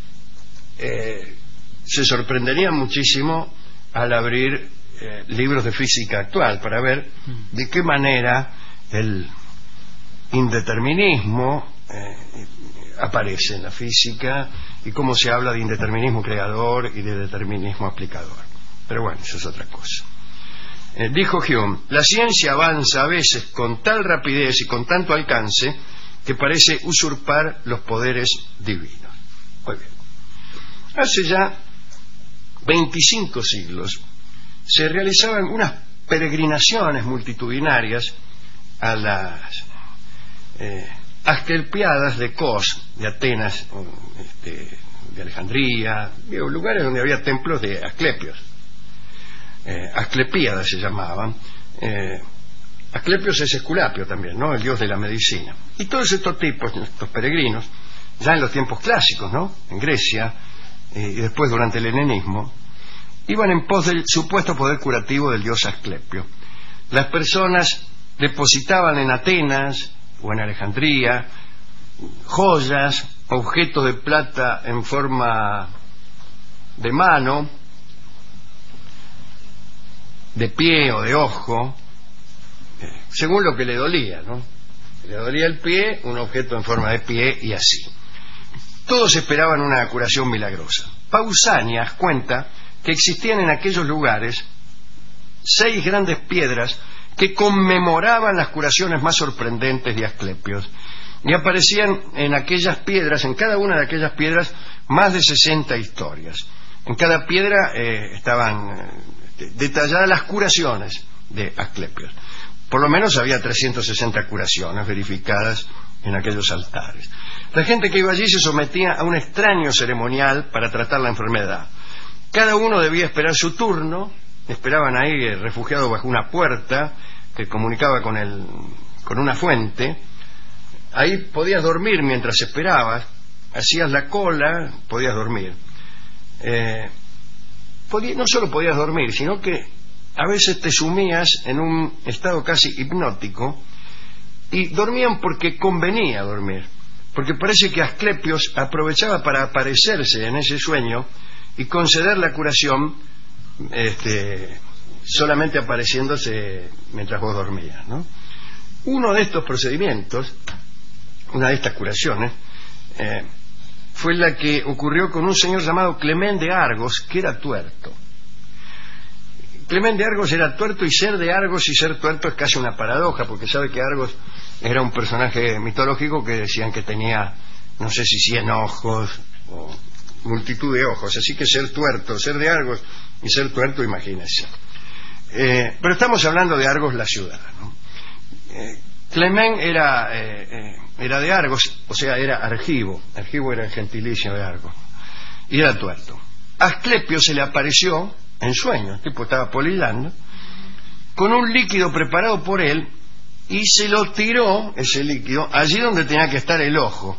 Se sorprenderían muchísimo al abrir libros de física actual para ver de qué manera el indeterminismo aparece en la física y cómo se habla de indeterminismo creador y de determinismo aplicador. Pero bueno, eso es otra cosa. Dijo Hume: la ciencia avanza a veces con tal rapidez y con tanto alcance que parece usurpar los poderes divinos. Muy bien. Hace ya 25 siglos se realizaban unas peregrinaciones multitudinarias a las Asclepiadas de Kos, de Atenas, de Alejandría, lugares donde había templos de Asclepios. Asclepíadas se llamaban. Asclepios es Esculapio también, ¿no? El dios de la medicina. Y todos estos tipos, estos peregrinos, ya en los tiempos clásicos, ¿no? En Grecia, y después durante el helenismo, iban en pos del supuesto poder curativo del dios Asclepio. Las personas depositaban en Atenas o en Alejandría joyas, objetos de plata en forma de mano, de pie o de ojo, según lo que le dolía, ¿no? Si le dolía el pie, un objeto en forma de pie y así. Todos esperaban una curación milagrosa. Pausanias cuenta que existían en aquellos lugares 6 grandes piedras que conmemoraban las curaciones más sorprendentes de Asclepios, y aparecían en aquellas piedras, en cada una de aquellas piedras, más de 60 historias. En cada piedra estaban detalladas las curaciones de Asclepios. Por lo menos había 360 curaciones verificadas en aquellos altares. La gente que iba allí se sometía a un extraño ceremonial para tratar la enfermedad. Cada uno debía esperar su turno. Esperaban ahí refugiados bajo una puerta que comunicaba con una fuente. Ahí podías dormir mientras esperabas. Hacías la cola, podías dormir. No solo podías dormir, sino que a veces te sumías en un estado casi hipnótico, y dormían porque convenía dormir, porque parece que Asclepios aprovechaba para aparecerse en ese sueño y conceder la curación solamente apareciéndose mientras vos dormías, ¿no? Uno de estos procedimientos, una de estas curaciones, fue la que ocurrió con un señor llamado Clement de Argos, que era tuerto. Clement de Argos era tuerto, y ser de Argos y ser tuerto es casi una paradoja, porque sabe que Argos era un personaje mitológico que decían que tenía, no sé si 100 ojos o multitud de ojos, así que ser tuerto, ser de Argos y ser tuerto, imagínense. Pero estamos hablando de Argos, la ciudad, ¿no? Clement era de Argos, o sea, era Argivo. Argivo era el gentilicio de Argos, y era tuerto. Asclepio se le apareció en sueños, el tipo estaba polillando, con un líquido preparado por él, y se lo tiró, ese líquido, allí donde tenía que estar el ojo.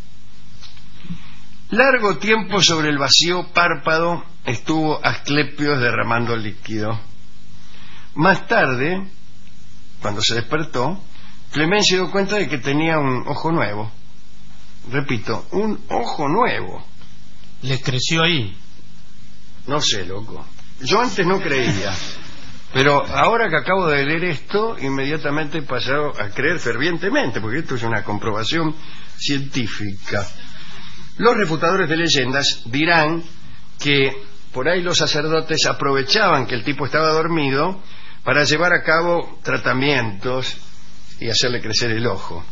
Largo tiempo sobre el vacío párpado estuvo Asclepio derramando el líquido. Más tarde, cuando se despertó, Clement se dio cuenta de que tenía un ojo nuevo. Repito, un ojo nuevo. ¿Le creció ahí? No sé, loco. Yo antes no creía, pero ahora que acabo de leer esto, inmediatamente he pasado a creer fervientemente, porque esto es una comprobación científica. Los refutadores de leyendas dirán que por ahí los sacerdotes aprovechaban que el tipo estaba dormido para llevar a cabo tratamientos y hacerle crecer el ojo.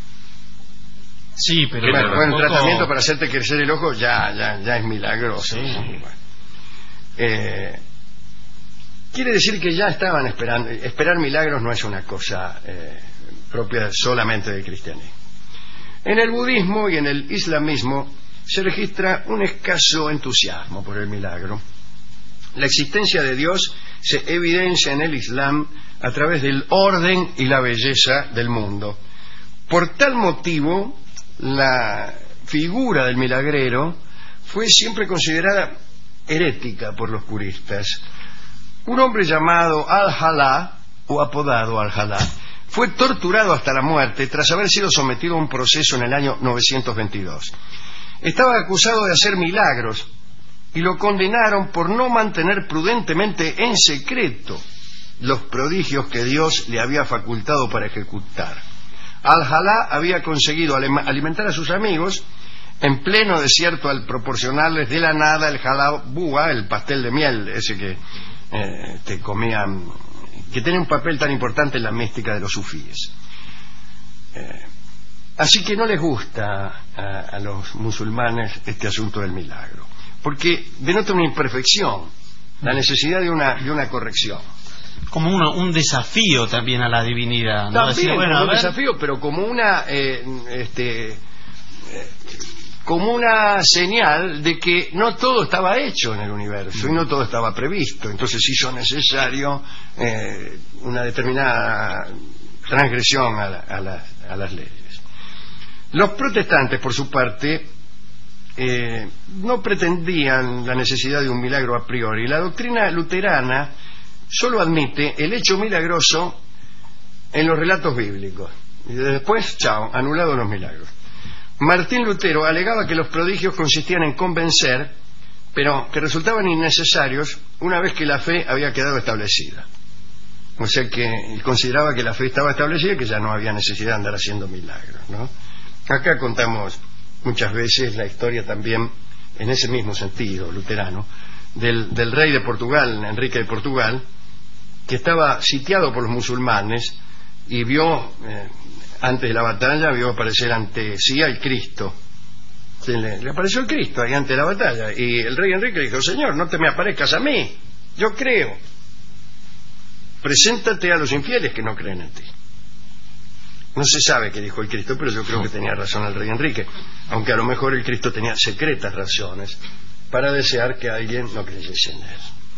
Sí, pero bueno, el tratamiento para hacerte crecer el ojo ya es milagroso. Sí. Bueno. Quiere decir que ya estaban esperando. Esperar milagros no es una cosa propia solamente del cristianismo. En el budismo y en el islamismo se registra un escaso entusiasmo por el milagro. La existencia de Dios se evidencia en el Islam a través del orden y la belleza del mundo. Por tal motivo, la figura del milagrero fue siempre considerada herética por los puristas. Un hombre llamado Al-Jalá, o apodado Al-Jalá, fue torturado hasta la muerte tras haber sido sometido a un proceso en el año 922. Estaba acusado de hacer milagros y lo condenaron por no mantener prudentemente en secreto los prodigios que Dios le había facultado para ejecutar. Al-Jalá había conseguido alimentar a sus amigos en pleno desierto al proporcionarles de la nada el jalabúa, el pastel de miel, ese que comían, que tiene un papel tan importante en la mística de los sufíes. Así que no les gusta a los musulmanes este asunto del milagro, porque denota una imperfección, la necesidad de una corrección. Como un desafío también a la divinidad, ¿no? También Decir, bueno, como a un ver, desafío, pero como una señal de que no todo estaba hecho en el universo y no todo estaba previsto. Entonces hizo necesario una determinada transgresión a las leyes. Los protestantes, por su parte, no pretendían la necesidad de un milagro a priori. La doctrina luterana solo admite el hecho milagroso en los relatos bíblicos. Y después, chao, anulados los milagros. Martín Lutero alegaba que los prodigios consistían en convencer, pero que resultaban innecesarios una vez que la fe había quedado establecida. O sea que él consideraba que la fe estaba establecida y que ya no había necesidad de andar haciendo milagros, ¿no? Acá contamos muchas veces la historia también en ese mismo sentido luterano del rey de Portugal, Enrique de Portugal, que estaba sitiado por los musulmanes y vio antes de la batalla, vio aparecer ante sí al Cristo. Le apareció el Cristo ahí ante la batalla y el rey Enrique dijo: Señor, no te me aparezcas a mí, yo creo, preséntate a los infieles que no creen en ti. No se sabe qué dijo el Cristo, pero yo creo que tenía razón el rey Enrique, aunque a lo mejor el Cristo tenía secretas razones para desear que alguien no creyese en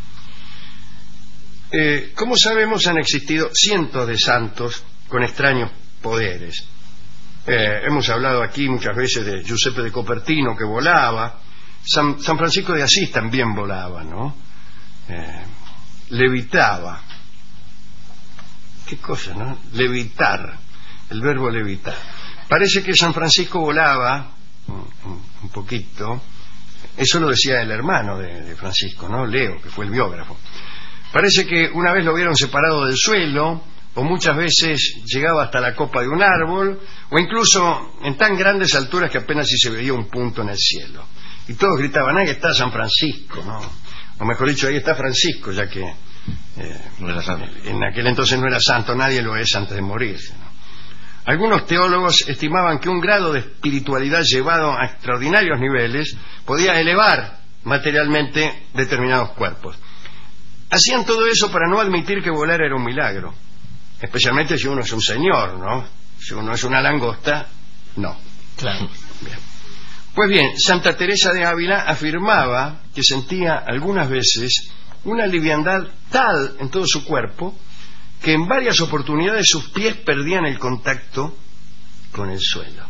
él. Como sabemos, han existido cientos de santos con extraños poderes. Hemos hablado aquí muchas veces de Giuseppe de Copertino, que volaba. San Francisco de Asís también volaba, ¿no? Levitaba. ¿Qué cosa, no? Levitar, el verbo levitar. Parece que San Francisco volaba un poquito. Eso lo decía el hermano de Francisco, ¿no? Leo, que fue el biógrafo. Parece que una vez lo vieron separado del suelo, o muchas veces llegaba hasta la copa de un árbol, o incluso en tan grandes alturas que apenas si se veía un punto en el cielo. Y todos gritaban: ahí está San Francisco, ¿no? O mejor dicho, ahí está Francisco, ya que no era santo. En aquel entonces no era santo, nadie lo es antes de morirse, ¿no? Algunos teólogos estimaban que un grado de espiritualidad llevado a extraordinarios niveles podía elevar materialmente determinados cuerpos. Hacían todo eso para no admitir que volar era un milagro, especialmente si uno es un señor, ¿no? Si uno es una langosta, no. claro. Bien. Pues bien, Santa Teresa de Ávila afirmaba que sentía algunas veces una liviandad tal en todo su cuerpo que en varias oportunidades sus pies perdían el contacto con el suelo.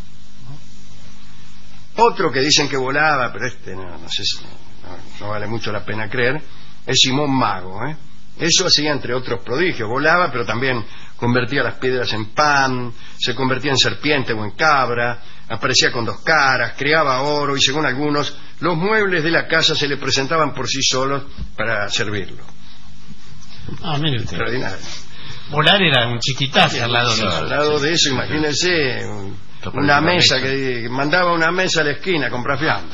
Otro que dicen que volaba, pero no sé si no vale mucho la pena creer, es Simón Mago, Eso hacía entre otros prodigios, volaba, pero también convertía las piedras en pan, se convertía en serpiente o en cabra, aparecía con 2 caras, creaba oro y, según algunos, los muebles de la casa se le presentaban por sí solos para servirlo. Mire usted. Extraordinario. Volar era un chiquitaje al lado de eso. Al lado de eso, imagínense una mesa que mandaba una mesa a la esquina a comprar fiambre.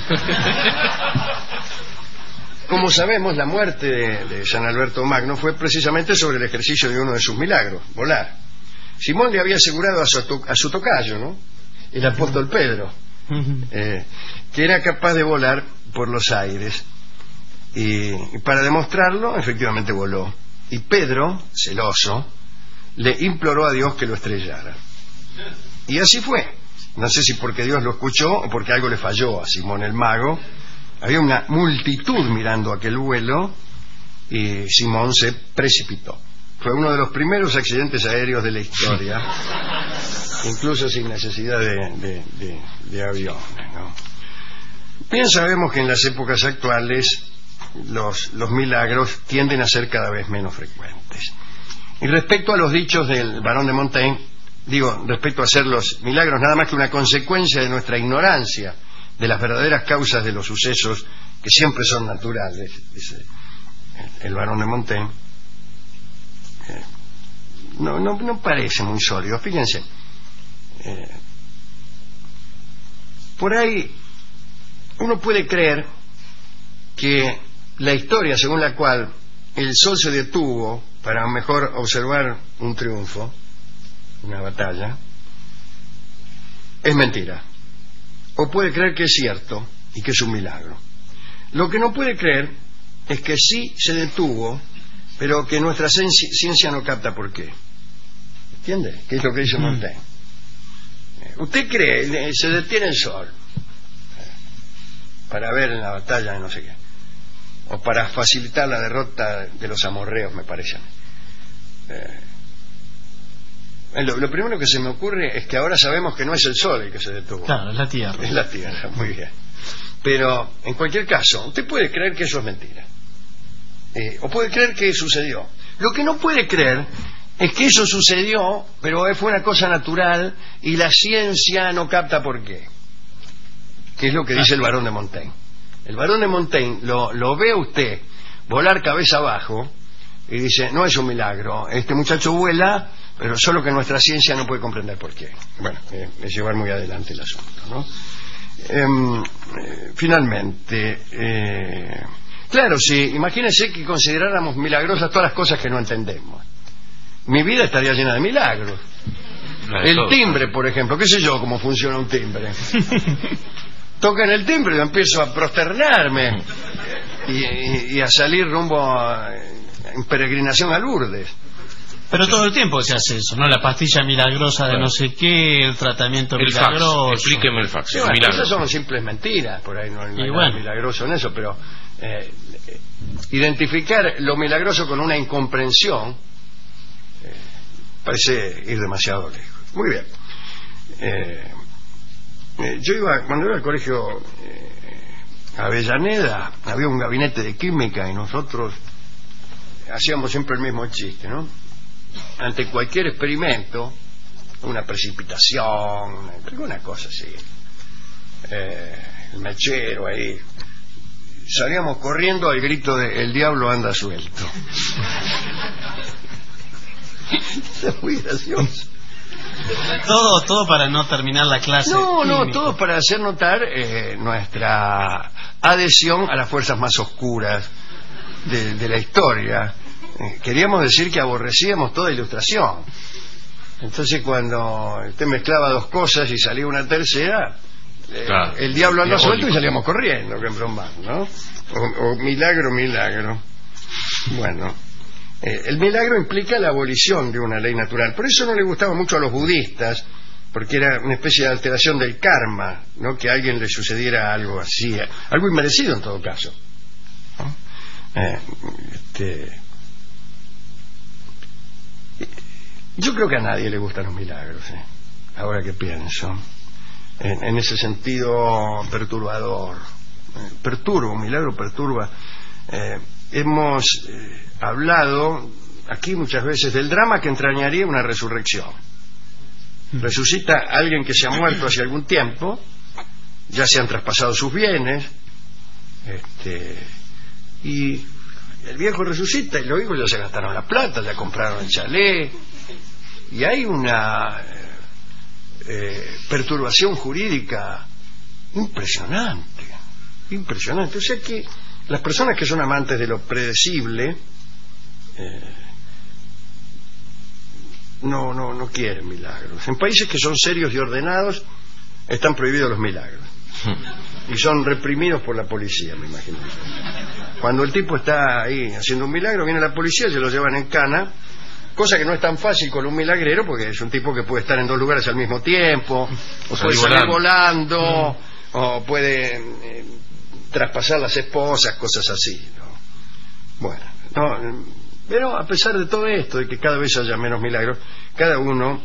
Como sabemos, la muerte de San Alberto Magno fue precisamente sobre el ejercicio de uno de sus milagros, volar. Simón le había asegurado a su tocayo, ¿no?, el apóstol Pedro, que era capaz de volar por los aires. Y para demostrarlo, efectivamente voló. Y Pedro, celoso, le imploró a Dios que lo estrellara. Y así fue. No sé si porque Dios lo escuchó o porque algo le falló a Simón el mago. Había una multitud mirando aquel vuelo y Simón se precipitó. Fue uno de los primeros accidentes aéreos de la historia, incluso sin necesidad de aviones, ¿no? Bien sabemos que en las épocas actuales los milagros tienden a ser cada vez menos frecuentes. Y respecto a los dichos del barón de Montaigne, respecto a hacer los milagros nada más que una consecuencia de nuestra ignorancia de las verdaderas causas de los sucesos, que siempre son naturales, dice el barón de Montaigne, no parece muy sólido. Fíjense, por ahí uno puede creer que la historia según la cual el sol se detuvo para mejor observar un triunfo, una batalla, es mentira. O puede creer que es cierto y que es un milagro. Lo que no puede creer es que sí se detuvo, pero que nuestra ciencia no capta por qué. ¿Entiende? ¿Qué es lo que dice Montaigne? Usted cree, se detiene el sol para ver en la batalla de no sé qué, o para facilitar la derrota de los amorreos, me parece. Lo primero que se me ocurre es que ahora sabemos que no es el sol el que se detuvo. Claro, es la Tierra. Es la Tierra, muy bien. Pero, en cualquier caso, usted puede creer que eso es mentira. O puede creer que sucedió. Lo que no puede creer es que eso sucedió, pero fue una cosa natural y la ciencia no capta por qué. Que es lo que dice el Barón de Montaigne. El Barón de Montaigne lo ve a usted volar cabeza abajo y dice, no es un milagro, este muchacho vuela, pero solo que nuestra ciencia no puede comprender por qué. Bueno, es llevar muy adelante el asunto, ¿no? Finalmente, claro, sí, imagínense que consideráramos milagrosas todas las cosas que no entendemos. Mi vida estaría llena de milagros. El timbre, por ejemplo, qué sé yo cómo funciona un timbre. Tocan el timbre y yo empiezo a prosternarme y a salir rumbo en peregrinación a Lourdes. Pero todo el tiempo se hace eso, ¿no? La pastilla milagrosa de no sé qué, el tratamiento milagroso. Fax. Explíqueme el fax. Sí, bueno, esas son simples mentiras, por ahí no hay nada milagroso en eso, pero identificar lo milagroso con una incomprensión parece ir demasiado lejos. Muy bien. Cuando iba al colegio Avellaneda, había un gabinete de química y nosotros hacíamos siempre el mismo chiste, ¿no? Ante cualquier experimento, una precipitación, alguna cosa así, el mechero ahí, salíamos corriendo al grito de el diablo anda suelto. Es muy gracioso. Todo para no terminar la clase. No, todo para hacer notar nuestra adhesión a las fuerzas más oscuras de la historia. Queríamos decir que aborrecíamos toda ilustración. Entonces cuando usted mezclaba dos cosas y salía una tercera, claro, el diablo anda suelto y salíamos corriendo, que broma, ¿no? O milagro. Bueno, el milagro implica la abolición de una ley natural. Por eso no le gustaba mucho a los budistas, porque era una especie de alteración del karma, ¿no? Que a alguien le sucediera algo así, algo inmerecido en todo caso, ¿no? Yo creo que a nadie le gustan los milagros, ahora que pienso, en ese sentido perturbador. Un milagro perturba. Hemos hablado aquí muchas veces del drama que entrañaría una resurrección. Resucita alguien que se ha muerto hace algún tiempo, ya se han traspasado sus bienes, y el viejo resucita y los hijos ya se gastaron la plata, ya compraron el chalet, y hay una perturbación jurídica impresionante. O sea que las personas que son amantes de lo predecible no quieren milagros. En países que son serios y ordenados están prohibidos los milagros y son reprimidos por la policía, me imagino. Cuando el tipo está ahí haciendo un milagro, viene la policía y se lo llevan en cana, cosa que no es tan fácil con un milagrero, porque es un tipo que puede estar en dos lugares al mismo tiempo, o puede salir volando, o puede traspasar las esposas, cosas así, ¿no? Bueno, pero a pesar de todo esto, de que cada vez haya menos milagros, cada uno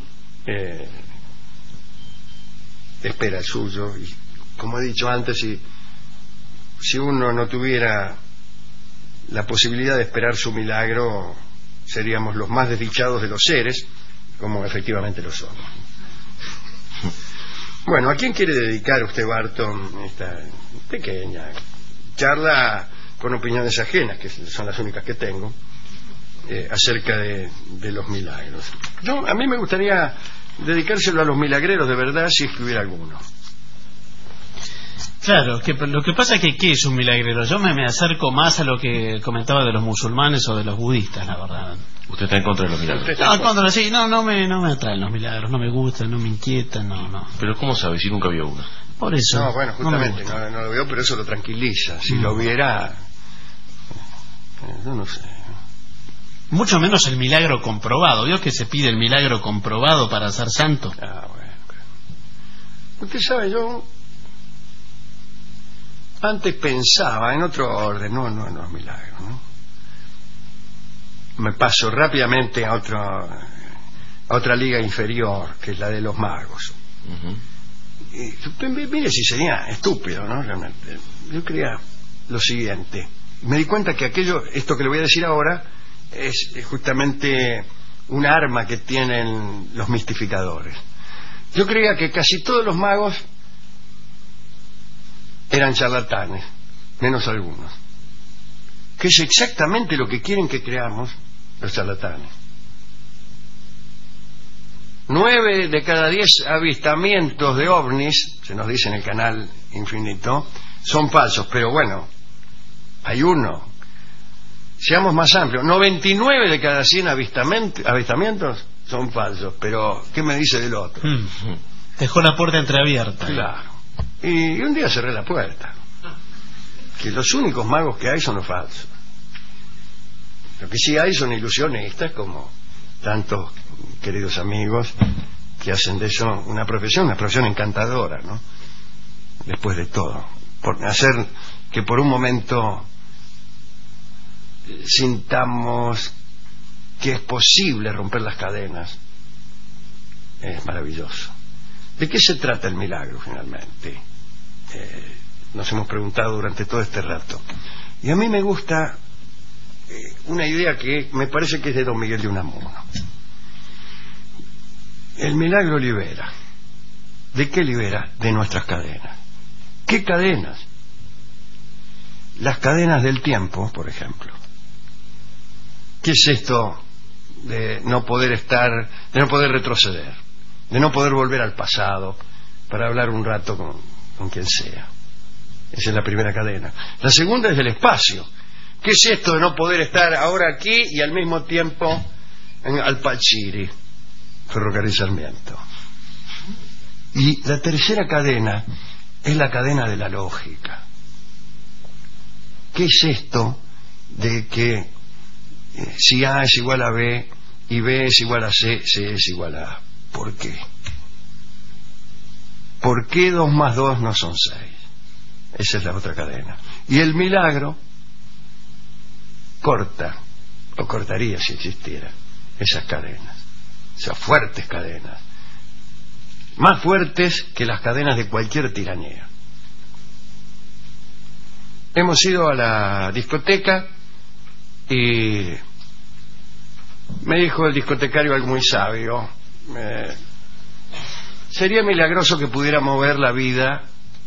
espera el suyo, y como he dicho antes, si uno no tuviera la posibilidad de esperar su milagro, seríamos los más desdichados de los seres, como efectivamente lo somos. Bueno, ¿a quién quiere dedicar usted, Barton, esta pequeña charla con opiniones ajenas, que son las únicas que tengo, acerca de los milagros? A mí me gustaría dedicárselo a los milagreros de verdad, si es que hubiera alguno. Claro, que lo que pasa es que ¿qué es un milagrero? Yo me acerco más a lo que comentaba de los musulmanes o de los budistas, la verdad. Usted está en contra de los milagros. No me atraen los milagros, no me gustan, no me inquietan, no. Pero ¿cómo sabe si nunca vio uno? Por eso. No, bueno, justamente, no me gusta. no lo veo, pero eso lo tranquiliza. Si lo viera, yo no sé. Mucho menos el milagro comprobado. ¿Vio que se pide el milagro comprobado para ser santo? Ah, bueno. Usted sabe, yo antes pensaba en otro orden, no en los milagros, ¿no? Me paso rápidamente a otra liga inferior, que es la de los magos. Mire si sería estúpido, ¿no? Realmente. Yo creía lo siguiente. Me di cuenta que esto que le voy a decir ahora, es justamente un arma que tienen los mistificadores. Yo creía que casi todos los magos eran charlatanes, menos algunos. Que es exactamente lo que quieren que creamos los charlatanes. 9 de cada 10 avistamientos de ovnis, se nos dice en el canal Infinito, son falsos, pero bueno, hay uno. Seamos más amplios, 99 de cada 100 avistamientos son falsos, pero ¿qué me dice del otro? Dejó la puerta entreabierta. Claro. Y un día cerré la puerta. Que los únicos magos que hay son los falsos. Lo que sí hay son ilusionistas, como tantos queridos amigos que hacen de eso una profesión encantadora, ¿no? Después de todo, por hacer que por un momento sintamos que es posible romper las cadenas, es maravilloso. ¿De qué se trata el milagro finalmente? Nos hemos preguntado durante todo este rato, y a mí me gusta una idea que me parece que es de Don Miguel de Unamuno. El milagro libera. ¿De qué libera? De nuestras cadenas. ¿Qué cadenas? Las cadenas del tiempo, por ejemplo. ¿Qué es esto de no poder de no poder retroceder, de no poder volver al pasado para hablar un rato con quien sea? Esa es la primera cadena. La segunda es del espacio. ¿Qué es esto de no poder estar ahora aquí y al mismo tiempo en Alpachiri, Ferrocarril Sarmiento? Y la tercera cadena es la cadena de la lógica. ¿Qué es esto de que si A es igual a B y B es igual a C, C es igual a A? ¿Por qué? ¿Por qué 2 más 2 no son 6? Esa es la otra cadena. Y el milagro corta, o cortaría si existiera, esas cadenas, esas fuertes cadenas, más fuertes que las cadenas de cualquier tiranía. Hemos ido a la discoteca y me dijo el discotecario algo muy sabio. Sería milagroso que pudiéramos ver la vida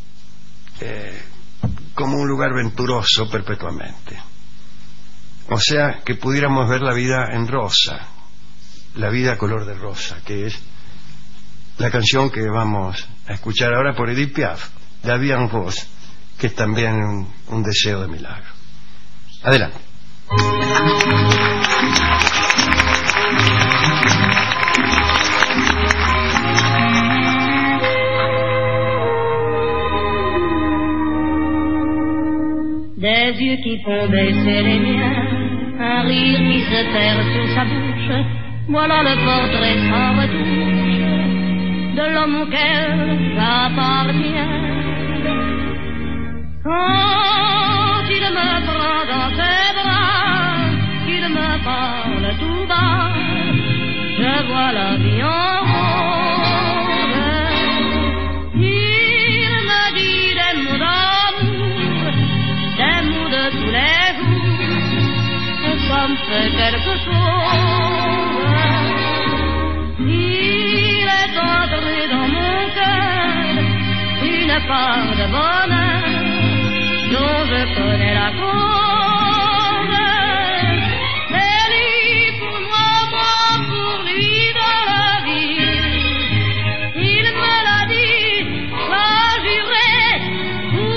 como un lugar venturoso perpetuamente. O sea, que pudiéramos ver la vida en rosa, la vida color de rosa, que es la canción que vamos a escuchar ahora por Edith Piaf, La Vie en Rose, que es también un deseo de milagro. Adelante. Des yeux qui font baisser les miens, un rire qui se perd sur sa bouche, voilà le portrait sans retouche de l'homme auquel j'appartiens. Quand il me prend dans ses bras, qu'il me parle tout bas, je vois la vie en rose. Il me dit des mots d'amour, des mots de tous les jours, ça me fait quelque chose. Il est entré dans mon cœur une part de bonheur dont je connais la cause. Mais lui pour moi, moi pour lui dans la vie. Il me l'a dit, l'a juré,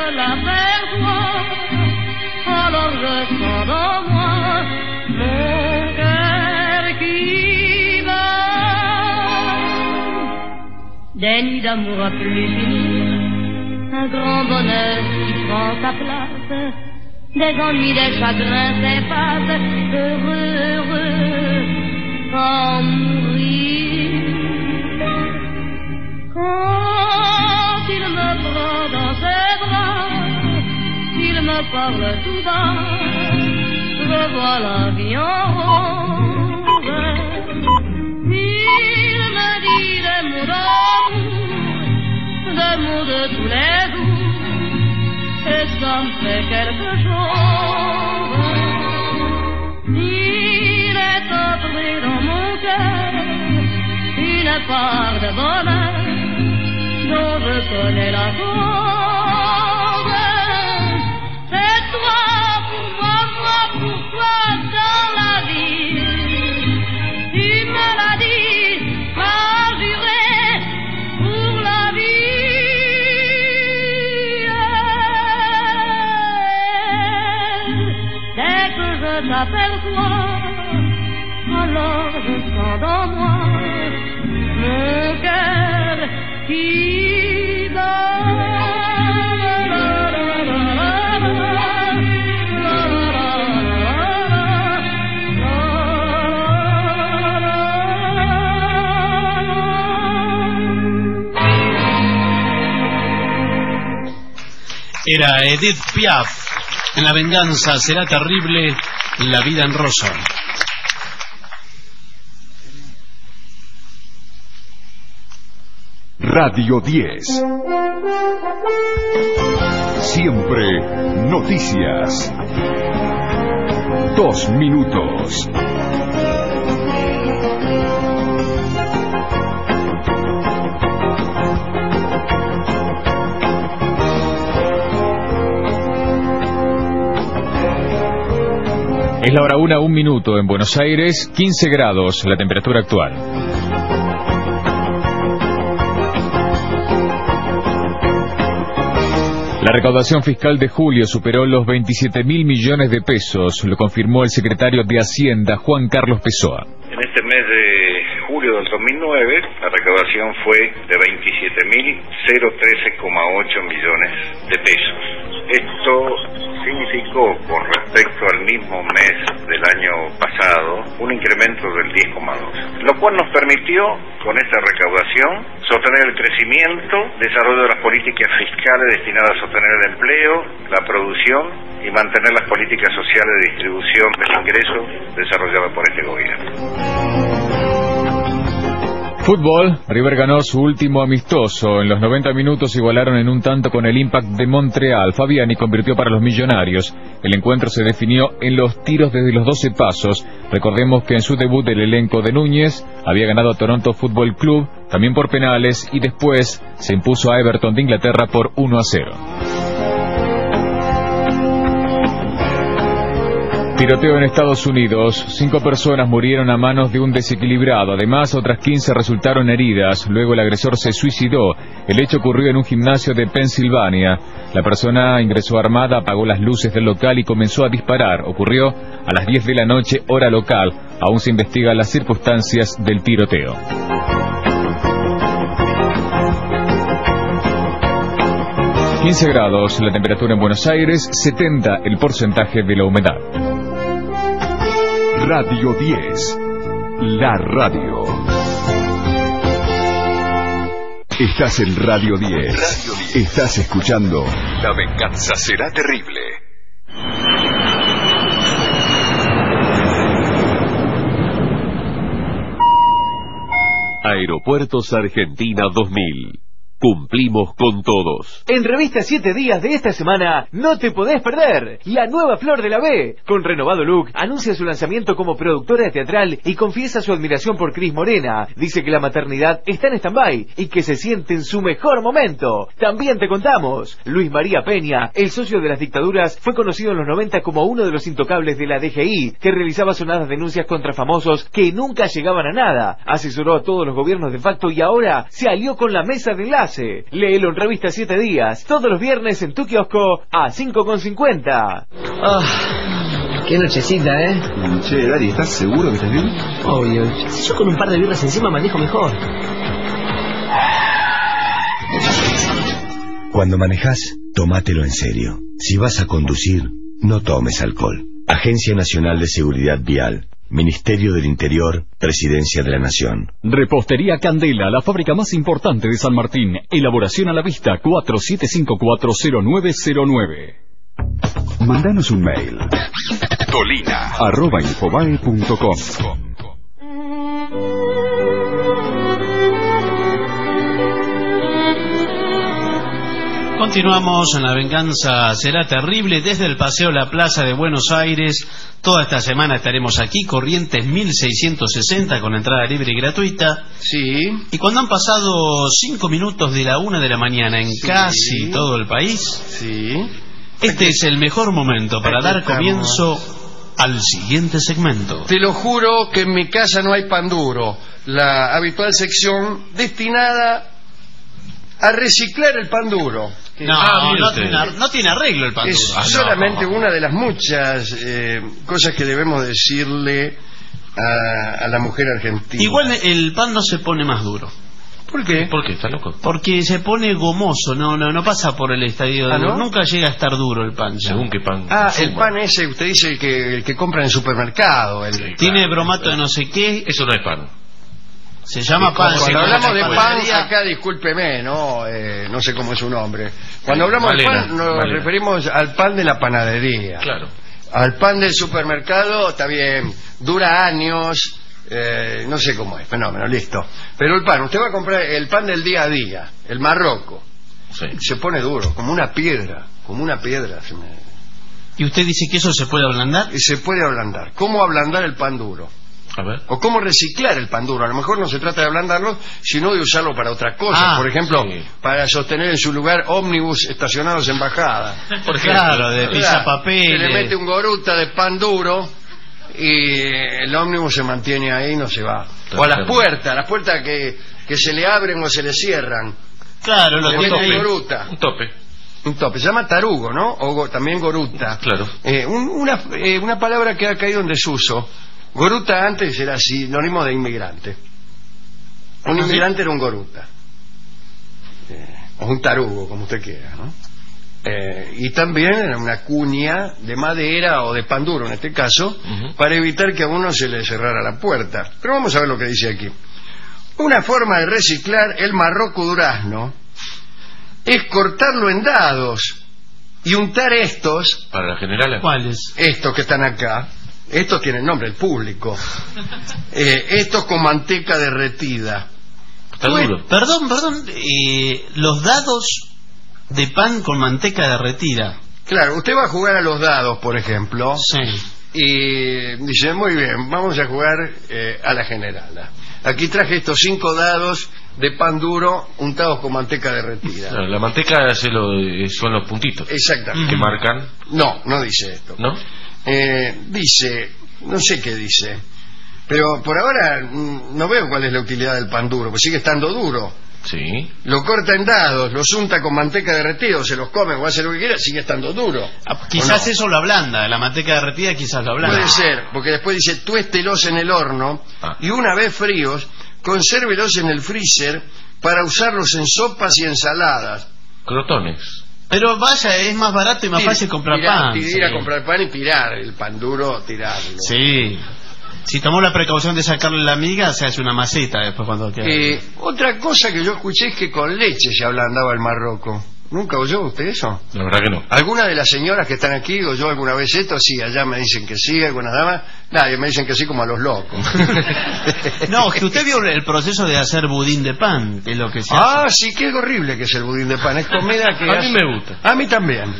l'aperçois, alors je sens dans moi mon cœur qui bat. Des nuits d'amour à plus finir, un grand bonheur qui prend sa place, des ennuis, des chagrins s'effacent, heureux, heureux, sans mourir. Quand il me prend dans ses bras, il me parle tout bas, je vois la vie en rose. Il me dit des mots d'amour, des mots de tous les jours, et ça me fait quelque chose. Il est entré dans mon cœur une part de bonheur dont je connais la cause. C'est toi pour moi pour toi dans la vie. Tu me l'as dit, m'as juré pour la vie. Dès que je t'aperçois, alors je sens dans moi mon cœur qui bat. Era Edith Piaf en La venganza será terrible, la vida en rosa. Radio 10. Siempre noticias. 2 minutos. Es la hora 1, 1 minuto en Buenos Aires, 15 grados la temperatura actual. La recaudación fiscal de julio superó los 27.000 millones de pesos, lo confirmó el secretario de Hacienda, Juan Carlos Pessoa. En este mes de julio del 2009, la recaudación fue de 27.013,8 millones de pesos. Esto significó, con respecto al mismo mes del año pasado, un incremento del 10,2, lo cual nos permitió, con esta recaudación, sostener el crecimiento, desarrollo de las políticas fiscales destinadas a sostener el empleo, la producción y mantener las políticas sociales de distribución del ingreso desarrolladas por este gobierno. Fútbol, River ganó su último amistoso. En los 90 minutos igualaron en un tanto con el Impact de Montreal. Fabiani convirtió para los millonarios. El encuentro se definió en los tiros desde los 12 pasos. Recordemos que en su debut el elenco de Núñez había ganado a Toronto Football Club, también por penales, y después se impuso a Everton de Inglaterra por 1-0. Tiroteo en Estados Unidos. 5 personas murieron a manos de un desequilibrado. Además, otras 15 resultaron heridas. Luego el agresor se suicidó. El hecho ocurrió en un gimnasio de Pensilvania. La persona ingresó armada, apagó las luces del local y comenzó a disparar. Ocurrió a las 10 de la noche, hora local. Aún se investigan las circunstancias del tiroteo. ...15 grados la temperatura en Buenos Aires, 70 el porcentaje de la humedad. Radio 10, la radio. Estás en Radio 10. Estás escuchando La venganza será terrible. Aeropuertos Argentina 2000. Cumplimos con todos. En Revista 7 días de esta semana, no te podés perder la nueva Flor de la B. Con renovado look, anuncia su lanzamiento como productora teatral y confiesa su admiración por Cris Morena. Dice que la maternidad está en stand-by y que se siente en su mejor momento. También te contamos, Luis María Peña, el socio de las dictaduras, fue conocido en los 90 como uno de los intocables de la DGI, que realizaba sonadas denuncias contra famosos que nunca llegaban a nada. Asesoró a todos los gobiernos de facto y ahora se alió con la mesa de enlace. hace. Léelo en Revista 7 Días, todos los viernes en tu kiosco a 5,50. Qué nochecita, ¿eh? Che, Dari, ¿estás seguro que estás bien? Obvio. Si yo con un par de birras encima manejo mejor. Cuando manejas, tómatelo en serio. Si vas a conducir, no tomes alcohol. Agencia Nacional de Seguridad Vial. Ministerio del Interior, Presidencia de la Nación. Repostería Candela, la fábrica más importante de San Martín. Elaboración a la vista, 47540909. Mándanos un mail. tolina@infobae.com. Continuamos en La Venganza Será Terrible desde el Paseo La Plaza de Buenos Aires. Toda esta semana estaremos aquí, Corrientes 1660, con entrada libre y gratuita. Sí. Y cuando han pasado 5 minutos de la 1 de la mañana en casi todo el país, este es el mejor momento para dar comienzo al siguiente segmento. Te lo juro que en mi casa no hay pan duro, la habitual sección destinada a reciclar el pan duro. No tiene arreglo el pan duro. Es solamente una de las muchas cosas que debemos decirle a la mujer argentina. Igual el pan no se pone más duro. ¿Por qué? ¿Por qué? ¿Está loco? Porque se pone gomoso, no pasa por el estadio de ¿no? Nunca llega a estar duro el pan. Según qué pan. El pan ese, usted dice el que compra en el supermercado. Tiene bromato de no sé qué. Eso no es pan. Se llama pan. Cuando hablamos de pan, acá discúlpeme, no sé cómo es su nombre. Cuando hablamos de pan, nos referimos al pan de la panadería. Claro. Al pan del supermercado, está bien, dura años, no sé cómo es, fenómeno, listo. Pero el pan, usted va a comprar el pan del día a día, el marroco, se pone duro, como una piedra. ¿Y usted dice que eso se puede ablandar? Se puede ablandar. ¿Cómo ablandar el pan duro? A ver. O cómo reciclar el pan duro. A lo mejor no se trata de ablandarlo, sino de usarlo para otra cosa. Por ejemplo, para sostener en su lugar ómnibus estacionados en bajada. Por ejemplo, de pisapapeles. Se le mete un goruta de pan duro y el ómnibus se mantiene ahí y no se va. O a las puertas que se le abren o se le cierran. Claro, lo tiene ahí. Goruta. Un tope. Se llama tarugo, ¿no? O también goruta. Claro. Una palabra que ha caído en desuso. Goruta antes era sinónimo de inmigrante. Un inmigrante era un goruta. O un tarugo, como usted quiera, ¿no? Y también era una cuña de madera o de pan duro, en este caso, para evitar que a uno se le cerrara la puerta. Pero vamos a ver lo que dice aquí. Una forma de reciclar el marroco durazno es cortarlo en dados y untar estos. ¿Para la general? ¿Cuáles? Estos que están acá. Estos tienen nombre, el público. Estos con manteca derretida. Está duro. Perdón. Los dados de pan con manteca derretida. Claro, usted va a jugar a los dados, por ejemplo. Sí. Y dice, muy bien, vamos a jugar a la generala. Aquí traje estos 5 dados de pan duro untados con manteca derretida. Claro, la manteca son los puntitos. Exactamente. Que marcan. No dice esto. ¿No? Dice, no sé qué dice, pero por ahora no veo cuál es la utilidad del pan duro, pues sigue estando duro. Sí. Lo corta en dados, los unta con manteca derretida, se los come o hace lo que quiera, sigue estando duro. Quizás eso lo ablanda, la manteca derretida quizás lo ablanda. Puede ser, porque después dice, tuéstelos en el horno y una vez fríos, consérvelos en el freezer para usarlos en sopas y ensaladas. Crotones. Pero vaya, es más barato y más fácil comprar pan. Ir a comprar pan y tirar el pan duro, tirarlo. Sí. Si tomó la precaución de sacarle la miga, se hace una maceta después cuando queda. Otra cosa que yo escuché es que con leche se ablandaba el marroco. ¿Nunca oyó usted eso? La verdad que no. ¿Alguna de las señoras que están aquí oyó alguna vez esto? Sí, allá me dicen que sí, algunas damas. Nadie, me dicen que sí como a los locos. No, que usted vio el proceso de hacer budín de pan, que es lo que se hace. Sí, qué horrible que es el budín de pan. Es comida que... A mí me gusta. A mí también.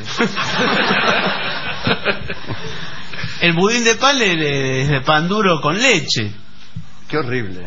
El budín de pan es de pan duro con leche. Qué horrible.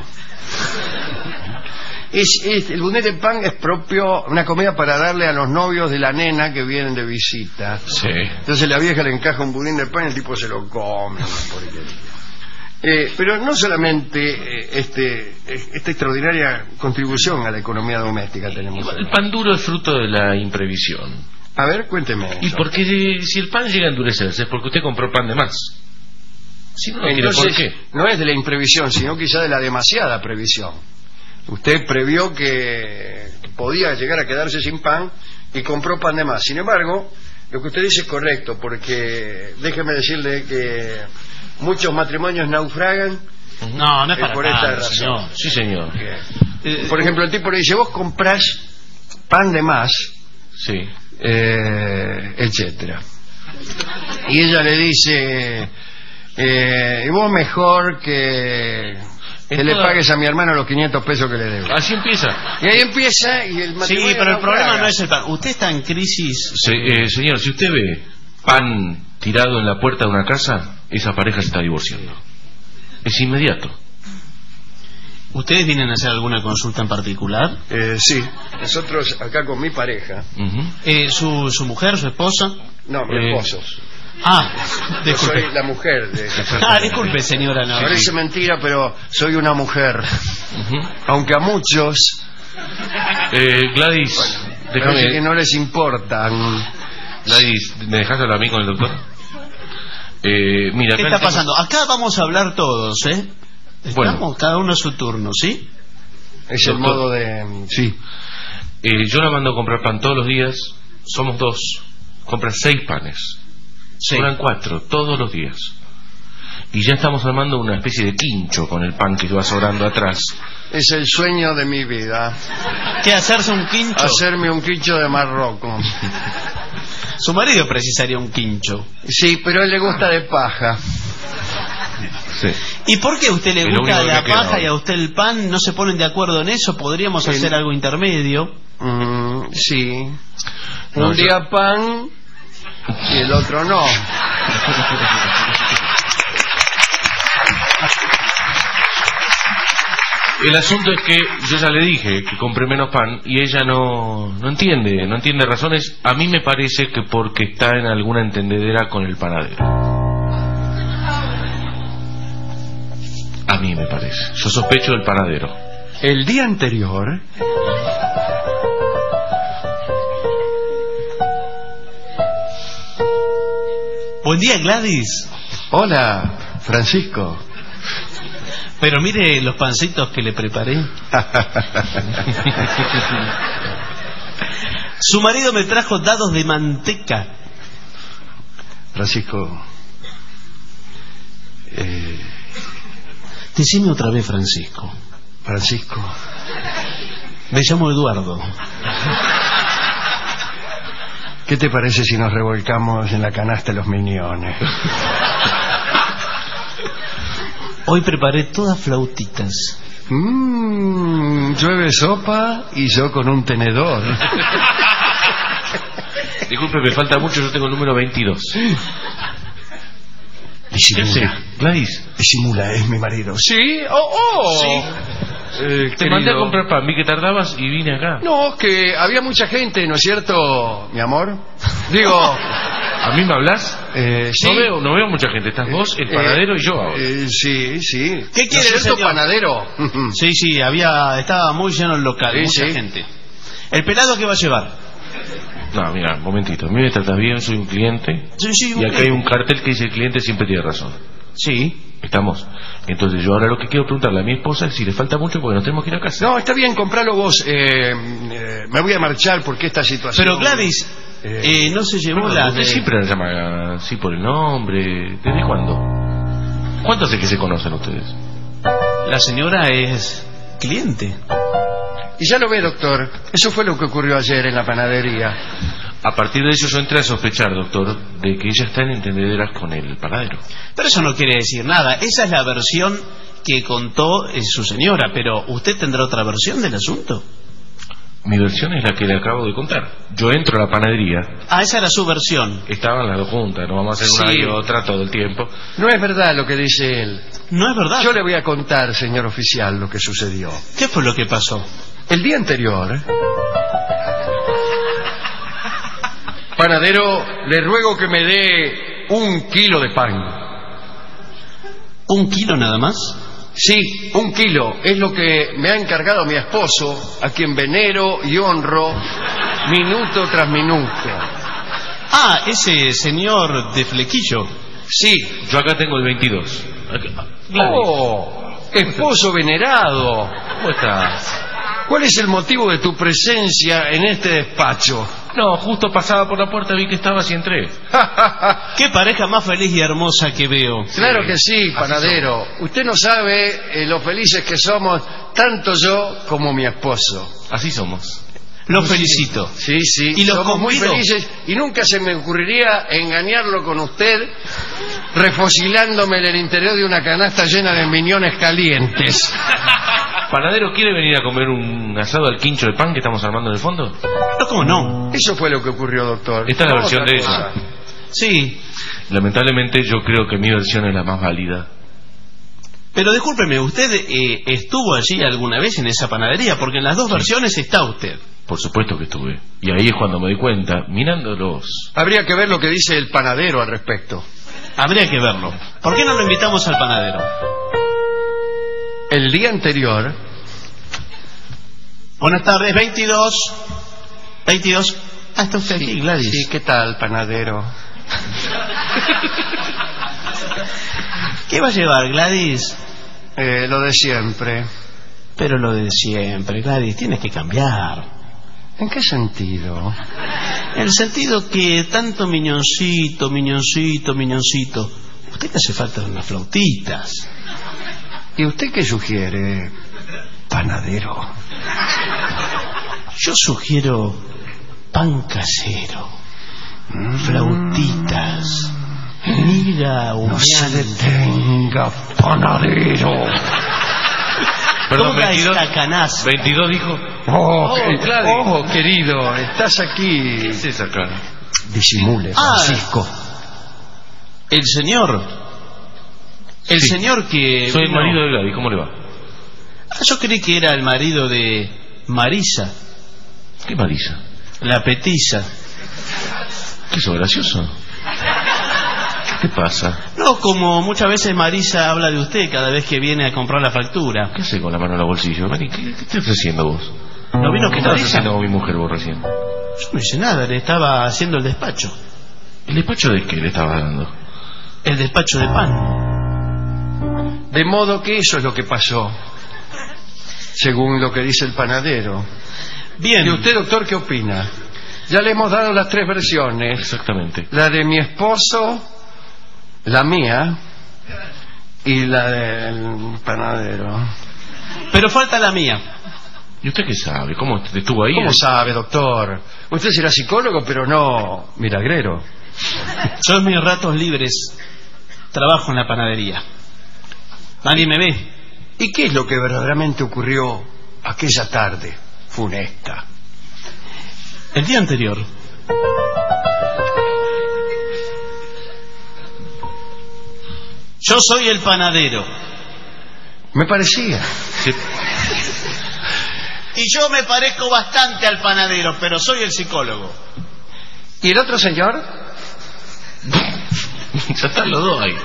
El budín de pan es propio, una comida para darle a los novios de la nena que vienen de visita. Sí. Entonces la vieja le encaja un budín de pan y el tipo se lo come. Una porquería. Pero no solamente esta extraordinaria contribución a la economía doméstica tenemos. El pan duro es fruto de la imprevisión. A ver, cuénteme. Y eso. porque si el pan llega a endurecerse es porque usted compró pan de más. Si no, Entonces, ¿por qué? no es de la imprevisión, sino quizá de la demasiada previsión. Usted previó que podía llegar a quedarse sin pan y compró pan de más. Sin embargo, lo que usted dice es correcto, porque déjeme decirle que muchos matrimonios naufragan. No es para por esta tanto, razón. señor. Sí, señor. Por ejemplo, el tipo le dice, vos comprás pan de más, Sí. etcétera. Y ella le dice, y vos mejor que le pagues a mi hermano los 500 pesos que le debo. Así empieza. Y ahí empieza y el matrimonio Sí, pero el naufraga. problema no es el pan. Usted está en crisis. Señor, si usted ve pan tirado en la puerta de una casa, esa pareja se está divorciando. Es inmediato. ¿Ustedes vienen a hacer alguna consulta en particular? Sí, nosotros acá con mi pareja. ¿Su mujer, su esposa? No, mi esposo. Yo disculpe. soy la mujer de Disculpe, señora. No. Parece mentira, pero soy una mujer. Aunque a muchos Gladys, parece que no les importan. Gladys, ¿me dejas hablar a mí con el doctor? Mira, ¿Qué está pasando? Acá vamos a hablar todos, ¿eh? Estamos Bueno. cada uno a su turno, ¿sí? Es el modo de... Sí. Yo la mando a comprar pan todos los días. Somos dos. Compra 6 panes. Sobran 4 todos los días. Y ya estamos armando una especie de quincho con el pan que va sobrando atrás. Es el sueño de mi vida. ¿Qué, hacerse un quincho? Hacerme un quincho de Marroco. Su marido precisaría un quincho. Sí, pero a él le gusta de paja. Sí. ¿Y por qué a usted le Es lo gusta único la que queda paja hoy. y a usted el pan? ¿No se ponen de acuerdo en eso? ¿Podríamos hacer algo intermedio? Sí. No, Un día pan y el otro no. El asunto es que yo ya le dije que compre menos pan y ella no entiende razones. A mí me parece que porque está en alguna entendedera con el panadero. A mí me parece. Yo sospecho del panadero. El día anterior... Buen día, Gladys. Hola, Francisco. Pero mire los pancitos que le preparé. Su marido me trajo dados de manteca. Francisco... Decime otra vez, Francisco. Francisco... Me llamo Eduardo. ¿Qué te parece si nos revolcamos en la canasta de los miniones? Hoy preparé todas flautitas. Llueve sopa y yo con un tenedor. Disculpe, me falta mucho, yo tengo el número 22. Disimula. Gladys. Disimula, es mi marido. ¿Sí? Te querido. mandé a comprar pan, vi que tardabas y vine acá. No, que había mucha gente, ¿no es cierto, mi amor? Digo... ¿A mí me hablas? Sí. No veo mucha gente. Estás vos, el panadero y yo ahora. Sí. ¿Qué quiere ¿No el es cierto, señor? panadero? Sí, estaba muy lleno el local, mucha gente. ¿El pelado qué va a llevar? No, mira, un momentito. A mí me tratas bien, soy un cliente. Sí, Y acá hay un cartel que dice el cliente siempre tiene razón. Sí. ¿Estamos? Entonces yo ahora lo que quiero preguntarle a mi esposa es si le falta mucho porque nos tenemos que ir a casa. No, está bien, compralo vos. Me voy a marchar porque esta situación... Pero Gladys, no se llevó Bueno, la usted de... siempre la llama así por el nombre. ¿Desde cuándo? ¿Cuánto hace que se conocen ustedes? La señora es cliente. Y ya lo ve, doctor. Eso fue lo que ocurrió ayer en la panadería. A partir de eso yo entré a sospechar, doctor, de que ella está en entendederas con el panadero. Pero eso no quiere decir nada. Esa es la versión que contó su señora. Pero ¿usted tendrá otra versión del asunto? Mi versión es la que le acabo de contar. Yo entro a la panadería. Ah, esa era su versión. Estaban las dos juntas, no vamos a hacer una y otra todo el tiempo. No es verdad lo que dice él. No es verdad. Yo le voy a contar, señor oficial, lo que sucedió. ¿Qué fue lo que pasó? El día anterior... Panadero, le ruego que me dé 1 kilo de pan. ¿1 kilo nada más? Sí, 1 kilo. Es lo que me ha encargado mi esposo, a quien venero y honro minuto tras minuto. Ah, ese señor de flequillo. Sí. Yo acá tengo el 22. Oh, esposo venerado. ¿Cómo estás? ¿Cuál es el motivo de tu presencia en este despacho? No, justo pasaba por la puerta, vi que estabas y entré. Qué pareja más feliz y hermosa que veo. Claro que sí, panadero. Usted no sabe lo felices que somos, tanto yo como mi esposo. Así somos. Lo felicito. Sí, sí. Y los somos muy convido. felices y nunca se me ocurriría engañarlo con usted refocilándome en el interior de una canasta llena de miñones calientes. ¿Panadero quiere venir a comer un asado al quincho de pan que estamos armando en el fondo? No, ¿cómo no? Eso fue lo que ocurrió, doctor. Esta es la versión Otra de cosa. ella. Sí. Lamentablemente yo creo que mi versión es la más válida. Pero discúlpeme, ¿usted estuvo allí alguna vez en esa panadería? Porque en las dos versiones está usted. Por supuesto que estuve. Y ahí es cuando me di cuenta, mirándolos. Habría que ver lo que dice el panadero al respecto. Habría que verlo. ¿Por qué no lo invitamos al panadero? El día anterior... Buenas tardes, 22. Ah, está usted aquí, Gladys. Sí, ¿qué tal, panadero? ¿Qué va a llevar, Gladys? Lo de siempre. Pero lo de siempre, Gladys, tienes que cambiar. ¿En qué sentido? En el sentido que tanto miñoncito. Usted le hace falta unas flautitas. ¿Y usted qué sugiere, panadero? Yo sugiero pan casero, flautitas, miga No se detenga, panadero. Perdón, toda 22, esta canasta. 22 dijo. Querido, estás aquí. ¿Qué es esa cara? Disimule, Francisco. El señor. El Sí. señor que... Soy el vino- marido de Gladys, ¿cómo le va? Yo creí que era el marido de Marisa, ¿Qué Marisa? la petiza. ¿Qué eso, gracioso? ¿Qué pasa? No, como muchas veces Marisa habla de usted cada vez que viene a comprar la factura. ¿Qué hace con la mano en el bolsillo? Vení, ¿qué estás haciendo vos? ¿No vino ¿Qué con estás Marisa? haciendo con mi mujer vos recién? Yo no hice nada, le estaba haciendo el despacho. ¿El despacho de qué le estabas dando? El despacho de pan. De modo que eso es lo que pasó, según lo que dice el panadero. Bien. ¿Y usted, doctor, qué opina? Ya le hemos dado las 3 versiones. Exactamente. La de mi esposo, la mía y la del panadero. Pero falta la mía. ¿Y usted qué sabe? ¿Cómo estuvo ahí? ¿Cómo sabe, doctor? Usted será psicólogo, pero no milagrero. Yo en mis ratos libres trabajo en la panadería. Nadie me ve. ¿Y qué es lo que verdaderamente ocurrió aquella tarde funesta? El día anterior. Yo soy el panadero. Me parecía. Sí. Y yo me parezco bastante al panadero, pero soy el psicólogo. ¿Y el otro señor? Ya están los dos ahí.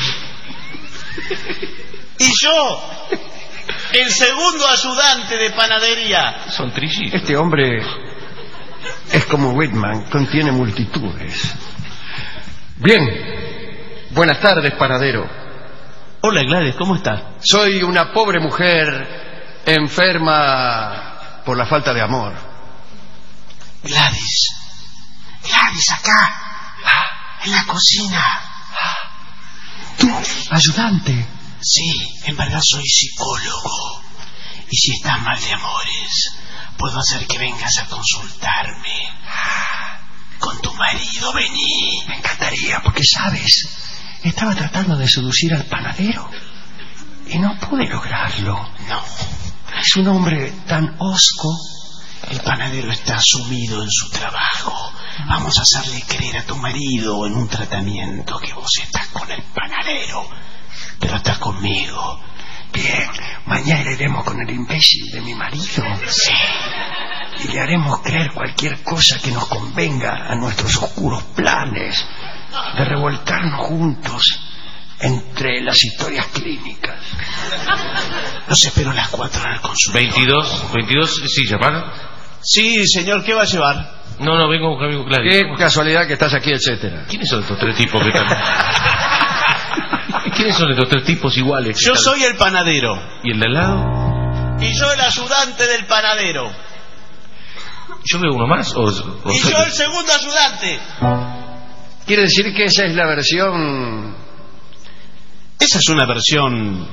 Y yo, el segundo ayudante de panadería. Son trillizos. Este hombre es como Whitman, contiene multitudes. Bien. Buenas tardes, panadero. Hola, Gladys, ¿cómo estás? Soy una pobre mujer enferma por la falta de amor. Gladys, acá, en la cocina. ¿Tú, ayudante? Sí, en verdad soy psicólogo. Y si estás mal de amores, puedo hacer que vengas a consultarme. Con tu marido, vení. Me encantaría, porque sabes, estaba tratando de seducir al panadero y no pude lograrlo. No, Es un hombre tan hosco. el panadero está sumido en su trabajo. Vamos a hacerle creer a tu marido en un tratamiento que vos estás con el panadero, pero estás conmigo. Bien, mañana iremos con el imbécil de mi marido. Sí. Y le haremos creer cualquier cosa que nos convenga a nuestros oscuros planes de revolcarnos juntos entre las historias clínicas. Los espero a las 4 en el consultorio. 22, sí, ¿llamaron? Sí, señor, ¿qué va a llevar? No, vengo a buscar a mi amigo Gladys. Qué casualidad que estás aquí, etcétera. ¿Quiénes son estos tres tipos que están? ¿Quiénes son estos tres tipos iguales? Yo soy el panadero. ¿Y el de al lado? Y yo el ayudante del panadero. ¿Yo veo uno más? Y yo el segundo ayudante. Quiere decir que esa es la versión... Esa es una versión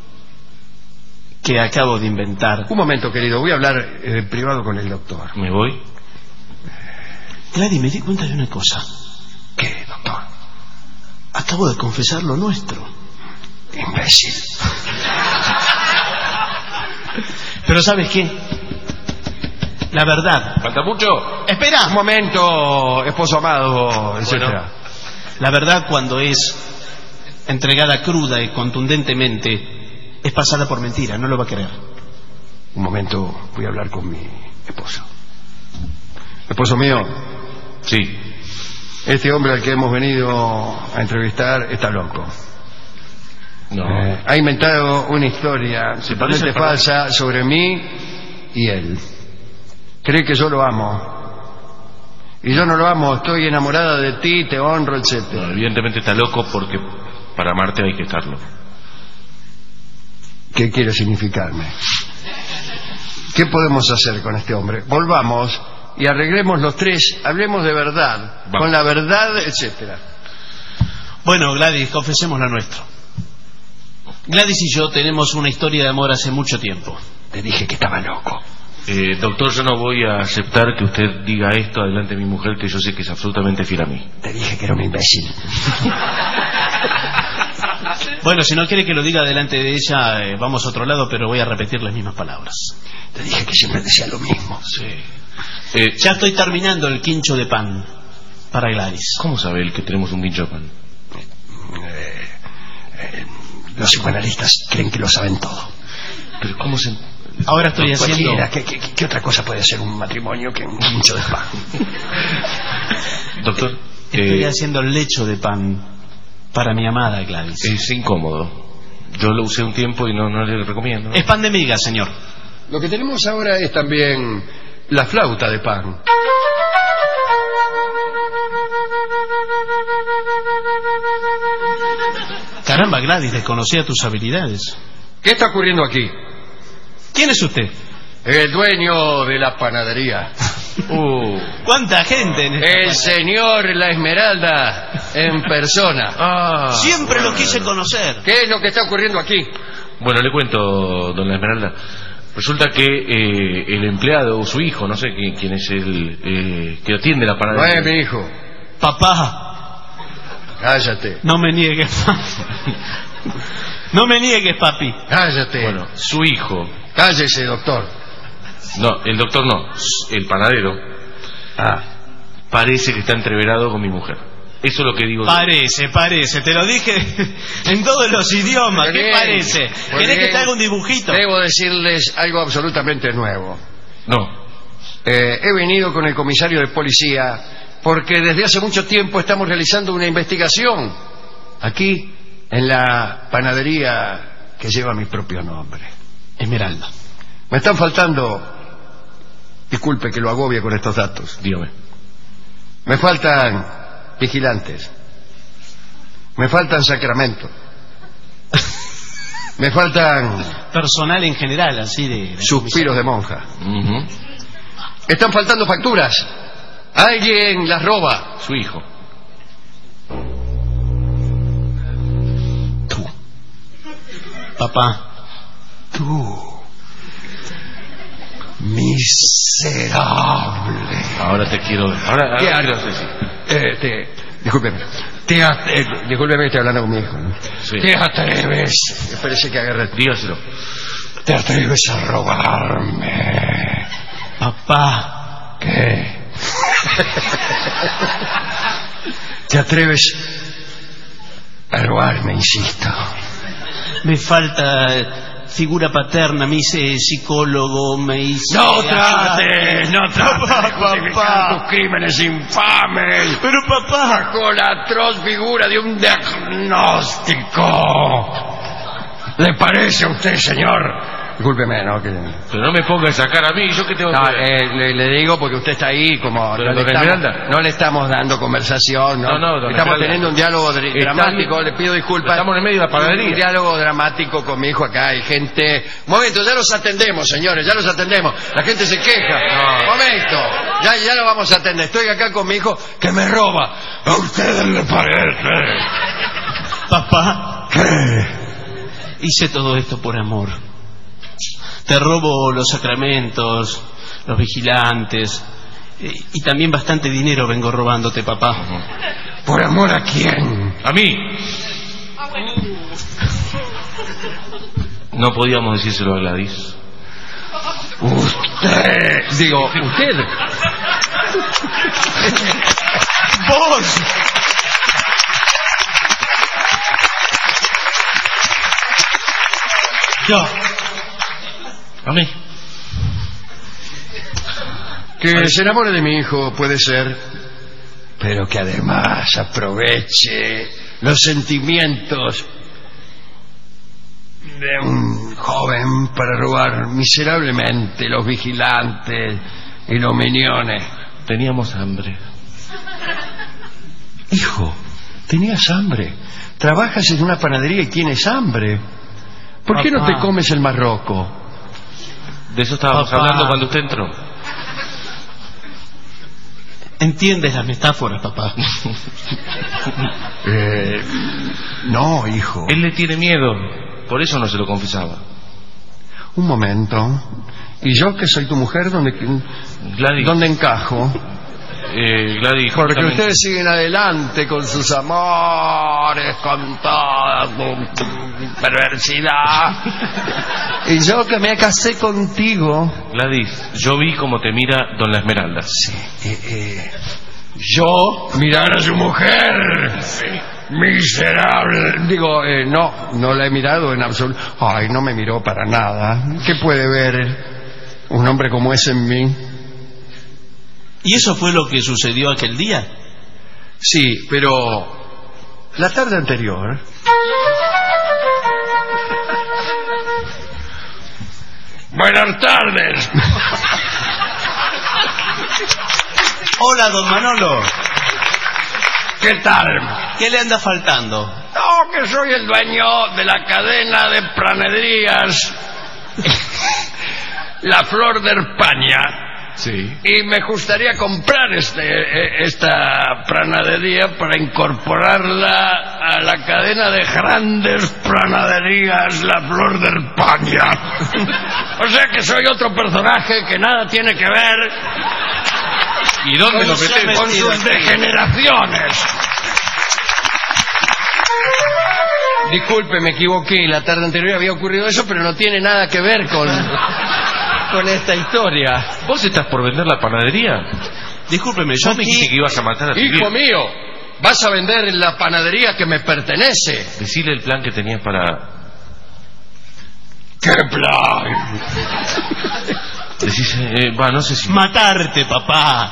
que acabo de inventar. Un momento, querido, voy a hablar privado con el doctor. ¿Me voy? Gladys, me di cuenta de una cosa. ¿Qué, doctor? Acabo de confesar lo nuestro. Imbécil. Pero ¿sabes qué? La verdad. ¿Falta mucho? ¡Espera! Un momento, esposo amado, etcétera. Bueno, la verdad, cuando es entregada cruda y contundentemente, es pasada por mentira, no lo va a creer. Un momento, voy a hablar con mi esposo. Esposo mío. Sí. Este hombre al que hemos venido a entrevistar está loco. No. Ha inventado una historia totalmente falsa sobre mí y él. Cree que yo lo amo. Y yo no lo amo, estoy enamorada de ti, te honro, etc. No, evidentemente está loco porque para amarte hay que estarlo. ¿Qué quiere significarme? ¿Qué podemos hacer con este hombre? Volvamos y arreglemos los tres, hablemos de verdad, Vamos. con la verdad, etcétera. Bueno, Gladys, confesemos lo nuestro. Gladys y yo tenemos una historia de amor hace mucho tiempo. Te dije que estaba loco. Doctor, yo no voy a aceptar que usted diga esto delante de mi mujer, que yo sé que es absolutamente fiel a mí. Te dije que era un imbécil. Bueno, si no quiere que lo diga delante de ella, vamos a otro lado, pero voy a repetir las mismas palabras. Te dije que siempre decía lo mismo. Sí. Ya estoy terminando el quincho de pan para Gladys. ¿Cómo sabe él que tenemos un quincho de pan? Los psicoanalistas creen que lo saben todo. Pero ¿cómo se...? Ahora estoy haciendo... ¿Qué otra cosa puede ser un matrimonio que un quincho de pan? Doctor, estoy haciendo el lecho de pan para mi amada Gladys. Es incómodo. Yo lo usé un tiempo y no le recomiendo. Es pan de miga, señor. Lo que tenemos ahora es también la flauta de pan. Caramba, Gladys, desconocía tus habilidades. ¿Qué está ocurriendo aquí? ¿Quién es usted? El dueño de la panadería. ¿Cuánta gente en esta El señor La Esmeralda en persona. Siempre lo quise conocer. ¿Qué es lo que está ocurriendo aquí? Bueno, le cuento, don La Esmeralda. Resulta que el empleado, o su hijo, no sé quién es el que atiende la panadería. No es mi hijo. Papá. Cállate. No me niegues, no me niegues, papi. Cállate. Bueno, su hijo. Cállese, doctor. No, el doctor no, el panadero. Parece que está entreverado con mi mujer. Eso es lo que digo. Parece, te lo dije en todos los idiomas. ¿Qué parece? ¿Querés que te haga un dibujito? Debo decirles algo absolutamente nuevo. No. He venido con el comisario de policía porque desde hace mucho tiempo estamos realizando una investigación aquí en la panadería que lleva mi propio nombre. Esmeralda. Me están faltando, disculpe que lo agobie con estos datos. Dígame. Me faltan vigilantes. Me faltan sacramentos. Me faltan personal en general, así de suspiros de monja. Están faltando facturas. Alguien las roba. Su hijo. Tú. Papá. Tú. Miserable. Ahora te quiero ver. Ahora discúlpeme. Discúlpeme, estoy hablando con mi hijo, ¿no? Sí. ¿Te atreves? Parece que agarré. Dígaselo. ¿Te atreves a robarme? Papá. ¿Qué? ¿Te atreves a robarme, insisto? Me falta figura paterna, me hice psicólogo, me hice... No trates de justificar tus crímenes infames. Pero papá... Bajo la atroz figura de un diagnóstico. ¿Le parece a usted, señor? Discúlpeme, ¿no? Pero no me ponga esa cara a mí, ¿yo qué tengo que ver? Le digo porque usted está ahí como... Pero no le estamos dando conversación, ¿no? No, estamos teniendo un diálogo dramático, le pido disculpas. Estamos en medio de la panadería. Un diálogo dramático con mi hijo acá, hay gente... Un momento, ya los atendemos, señores, ya los atendemos. La gente se queja. Un momento, ya lo vamos a atender. Estoy acá con mi hijo que me roba. ¿A ustedes le parece? Papá. ¿Qué? Hice todo esto por amor. Te robo los sacramentos, los vigilantes, y también bastante dinero vengo robándote, papá. ¿Por amor a quién? A mí. No podíamos decírselo a Gladys. Usted. ¡Vos! Yo. A mí. Que se enamore de mi hijo, puede ser, pero que además aproveche los sentimientos de un joven para robar miserablemente los vigilantes y los miniones. Teníamos hambre. Hijo, tenías hambre. Trabajas en una panadería y tienes hambre. ¿Por qué no te comes el marroco? De eso estábamos hablando cuando usted entró. ¿Entiendes las metáforas, papá? No, hijo. Él le tiene miedo, por eso no se lo confesaba. Un momento. ¿Y yo que soy tu mujer, dónde encajo? Gladys, porque justamente... ustedes siguen adelante con sus amores, con toda su perversidad. Y yo que me casé contigo. Gladys, yo vi cómo te mira don La Esmeralda. Sí. Yo mirar a su mujer. Sí. Miserable. Digo, no la he mirado en absoluto. Ay, no me miró para nada. ¿Qué puede ver un hombre como ese en mí? ¿Y eso fue lo que sucedió aquel día? Sí, pero la tarde anterior... Buenas tardes. Hola, don Manolo. ¿Qué tal? ¿Qué le anda faltando? No, que soy el dueño de la cadena de panaderías La Flor de España. Sí. Y me gustaría comprar esta panadería para incorporarla a la cadena de grandes panaderías La Flor de España. O sea que soy otro personaje que nada tiene que ver. ¿Y dónde lo metes? Con sus degeneraciones. Disculpe, me equivoqué. La tarde anterior había ocurrido eso, pero no tiene nada que ver con esta historia. ¿Vos estás por vender la panadería? Discúlpeme, yo me dijiste que ibas a matar a tu hijo mío, vas a vender la panadería que me pertenece. Decile el plan que tenías para... ¿Qué plan? No sé si... Matarte, papá.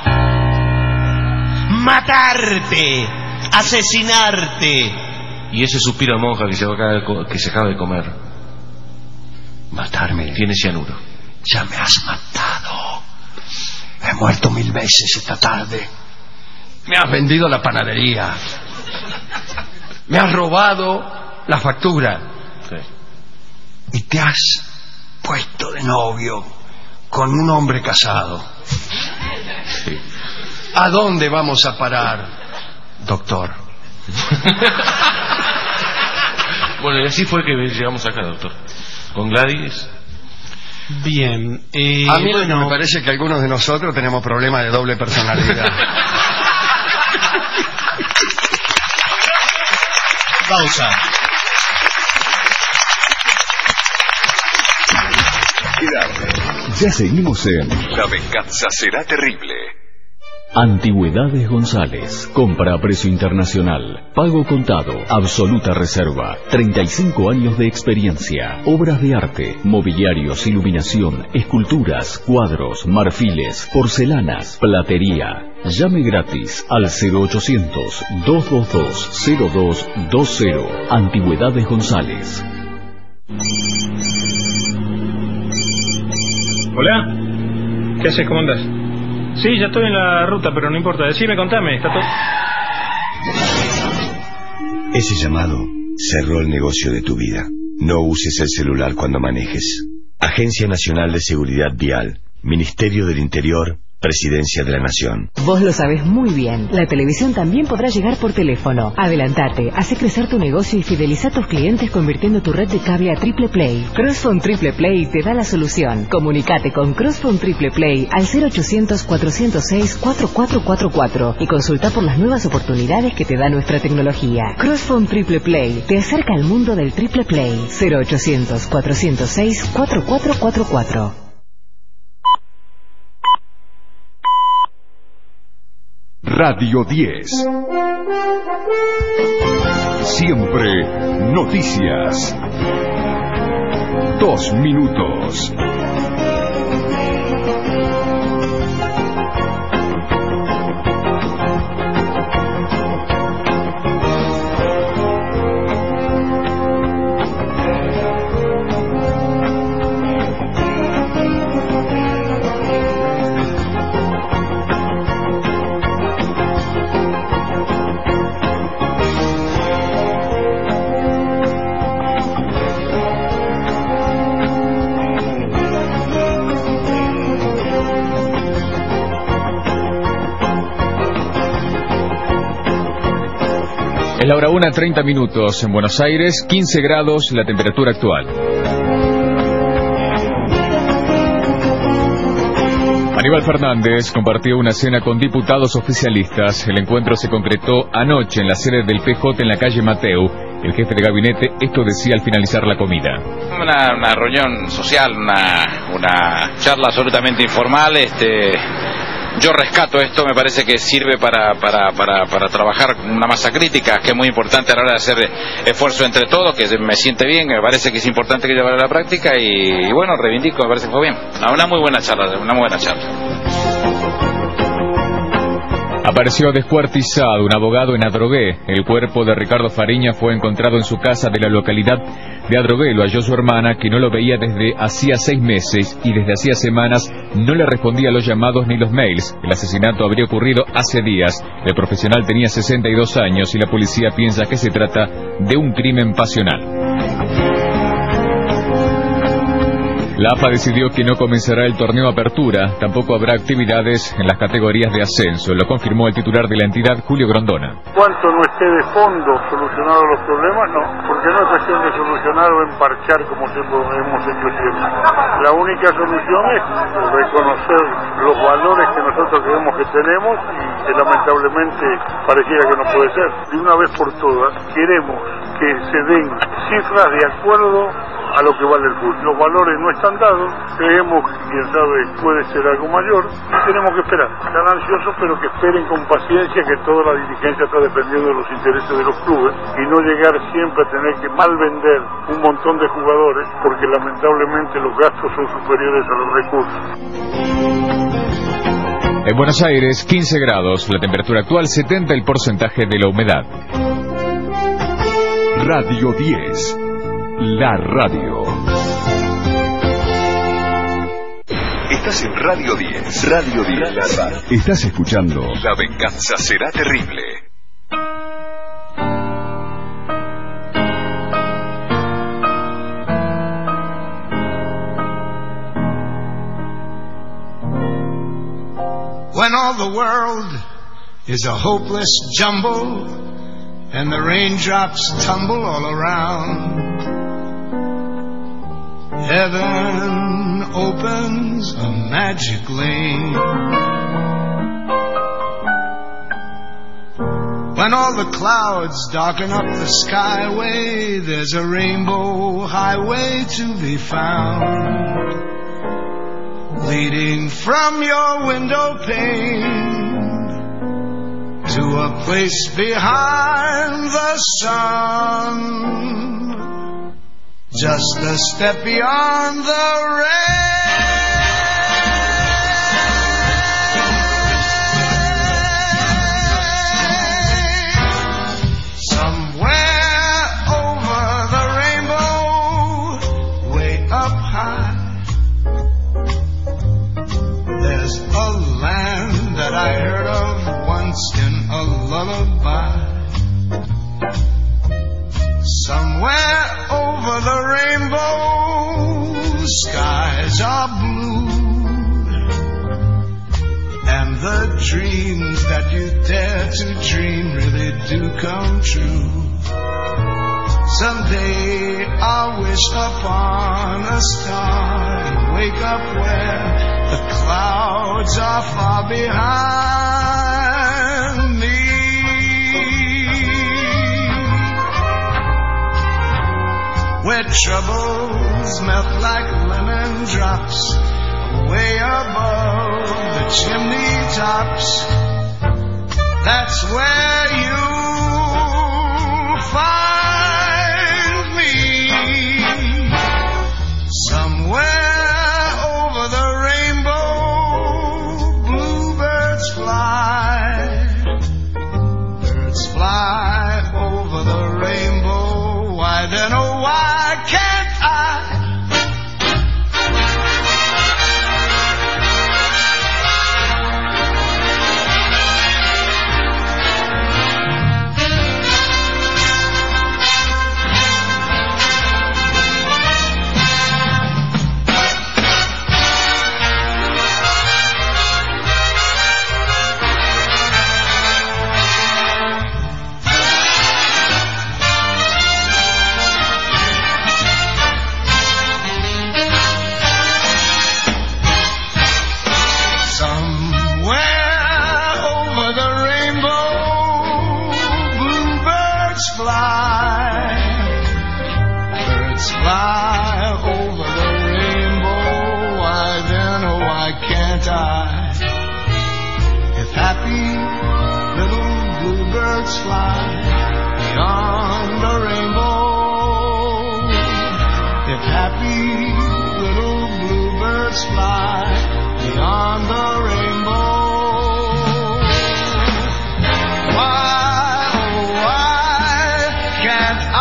Matarte. Asesinarte. Y ese suspiro a monja que se acaba de comer. Matarme. Tiene cianuro. Ya me has matado. He muerto 1000 veces esta tarde. Me has vendido la panadería. Me has robado la factura. Sí. Y te has puesto de novio con un hombre casado. Sí. ¿A dónde vamos a parar, doctor? Bueno, y así fue que llegamos acá, doctor. Con Gladys. Bien. A mí me parece que algunos de nosotros tenemos problemas de doble personalidad. Pausa. Ya seguimos en La venganza será terrible. Antigüedades González. Compra a precio internacional. Pago contado. Absoluta reserva. 35 años de experiencia. Obras de arte, mobiliarios, iluminación, esculturas, cuadros, marfiles, porcelanas, platería. Llame gratis al 0800-222-0220. Antigüedades González. Hola. ¿Qué haces? ¿Cómo andas? Sí, ya estoy en la ruta, pero no importa. Decime, contame, está todo... Ese llamado cerró el negocio de tu vida. No uses el celular cuando manejes. Agencia Nacional de Seguridad Vial, Ministerio del Interior, Presidencia de la Nación. Vos lo sabés muy bien. La televisión también podrá llegar por teléfono. Adelantate, hace crecer tu negocio y fideliza a tus clientes convirtiendo tu red de cable a Triple Play. Crossphone Triple Play te da la solución. Comunicate con Crossphone Triple Play al 0800-406-4444 y consulta por las nuevas oportunidades que te da nuestra tecnología. Crossphone Triple Play te acerca al mundo del Triple Play. 0800-406-4444. Radio 10. Siempre noticias. 2 minutos. Es la hora 1:30 minutos en Buenos Aires, 15 grados la temperatura actual. Aníbal Fernández compartió una cena con diputados oficialistas. El encuentro se concretó anoche en la sede del PJ en la calle Mateu. El jefe de gabinete esto decía al finalizar la comida. Una reunión social, una charla absolutamente informal. Yo rescato esto, me parece que sirve para trabajar una masa crítica, que es muy importante a la hora de hacer esfuerzo entre todos, que me siente bien, me parece que es importante que llevarlo a la práctica y bueno, reivindico, me parece que fue bien. Una muy buena charla, una muy buena charla. Apareció descuartizado un abogado en Adrogué. El cuerpo de Ricardo Fariña fue encontrado en su casa de la localidad de Adrogué. Lo halló su hermana, que no lo veía desde hacía 6 meses y desde hacía semanas no le respondía a los llamados ni los mails. El asesinato habría ocurrido hace días. El profesional tenía 62 años y la policía piensa que se trata de un crimen pasional. La AFA decidió que no comenzará el torneo Apertura, tampoco habrá actividades en las categorías de ascenso, lo confirmó el titular de la entidad, Julio Grondona. Cuanto no esté de fondo solucionado los problemas, no, porque no es cuestión de solucionar o emparchar como siempre hemos hecho siempre. La única solución es reconocer los valores que nosotros creemos que tenemos y que lamentablemente pareciera que no puede ser. De una vez por todas, queremos que se den cifras de acuerdo a lo que vale el fútbol. Los valores no están dados, creemos que quién sabe puede ser algo mayor y tenemos que esperar. Están ansiosos, pero que esperen con paciencia, que toda la dirigencia está dependiendo de los intereses de los clubes y no llegar siempre a tener que mal vender un montón de jugadores porque lamentablemente los gastos son superiores a los recursos. En Buenos Aires, 15 grados, la temperatura actual, 70 el porcentaje de la humedad. Radio 10. La radio. Estás en Radio 10. Radio 10. Estás escuchando La venganza será terrible. When all the world is a hopeless jumble and the raindrops tumble all around, heaven opens a magic lane. When all the clouds darken up the skyway, there's a rainbow highway to be found, leading from your window pane a place behind the sun, just a step beyond the rain. Somewhere over the rainbow, way up high, there's a land that I heard of once in a lullaby. Somewhere over the rainbow, skies are blue, and the dreams that you dare to dream really do come true. Someday I'll wish upon a star and wake up where the clouds are far behind me. Where troubles melt like lemon drops way above the chimney tops. That's where you'll find me. Somewhere over the rainbow, bluebirds fly. Birds fly over the rainbow. Why then, oh why can't I? Fly beyond the rainbow. If happy little bluebirds fly beyond the rainbow, why, oh why can't I?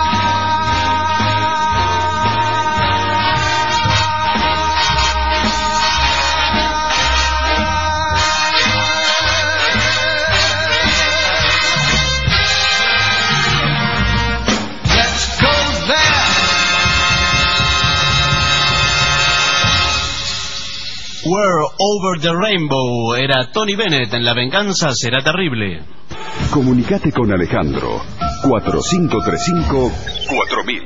We're Over the Rainbow, era Tony Bennett en La Venganza Será Terrible. Comunicate con Alejandro 4535-4000.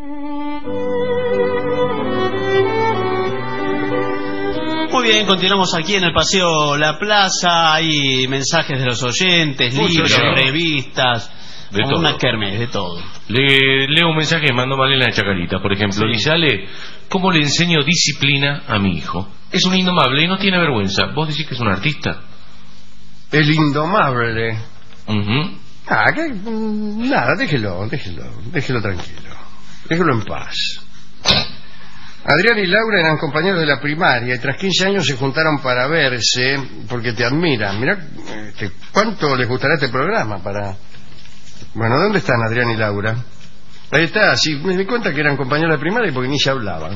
Muy bien, continuamos aquí en el Paseo La Plaza. Hay mensajes de los oyentes, libros, revistas, de todo. Una kermés, de todo. Leo un mensaje que mandó Malena de Chacarita, por ejemplo. Sí. Dice: Ale, ¿cómo le enseño disciplina a mi hijo? Es un indomable y no tiene vergüenza. ¿Vos decís que es un artista? El indomable. Uh-huh. Nada, déjelo tranquilo. Déjelo en paz. Adrián y Laura eran compañeros de la primaria y tras 15 años se juntaron para verse porque te admiran. Mirá, ¿cuánto les gustará este programa? Bueno, ¿dónde están Adrián y Laura? Ahí está, sí, me di cuenta que eran compañeros de primaria porque ni se hablaban.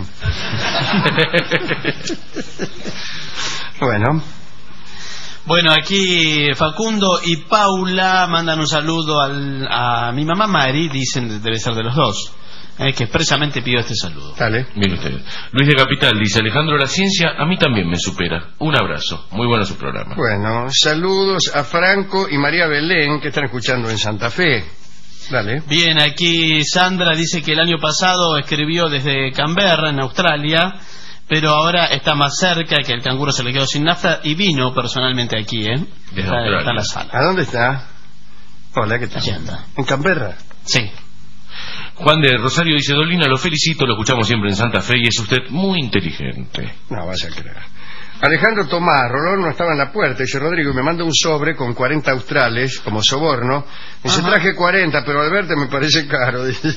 Bueno, aquí Facundo y Paula mandan un saludo a mi mamá Mari, dicen debe ser de los dos, que expresamente pidió este saludo. Dale. Mire usted. Luis de Capital dice: Alejandro, la ciencia a mí también me supera. Un abrazo. Muy bueno su programa. Bueno, saludos a Franco y María Belén que están escuchando en Santa Fe. Dale. Bien, aquí Sandra dice que el año pasado escribió desde Canberra, en Australia, pero ahora está más cerca, que el canguro se le quedó sin nafta y vino personalmente aquí, está en la sala. ¿A dónde está? Hola, ¿qué tal? Allí anda. ¿En Canberra? Sí. Juan de Rosario dice: Dolina, lo felicito, lo escuchamos siempre en Santa Fe y es usted muy inteligente. No, vaya a creer. Alejandro Tomás, Rolón no estaba en la puerta. Dice Rodrigo, me manda un sobre con 40 australes como soborno. Dice, traje 40, pero al verte me parece caro. Dice.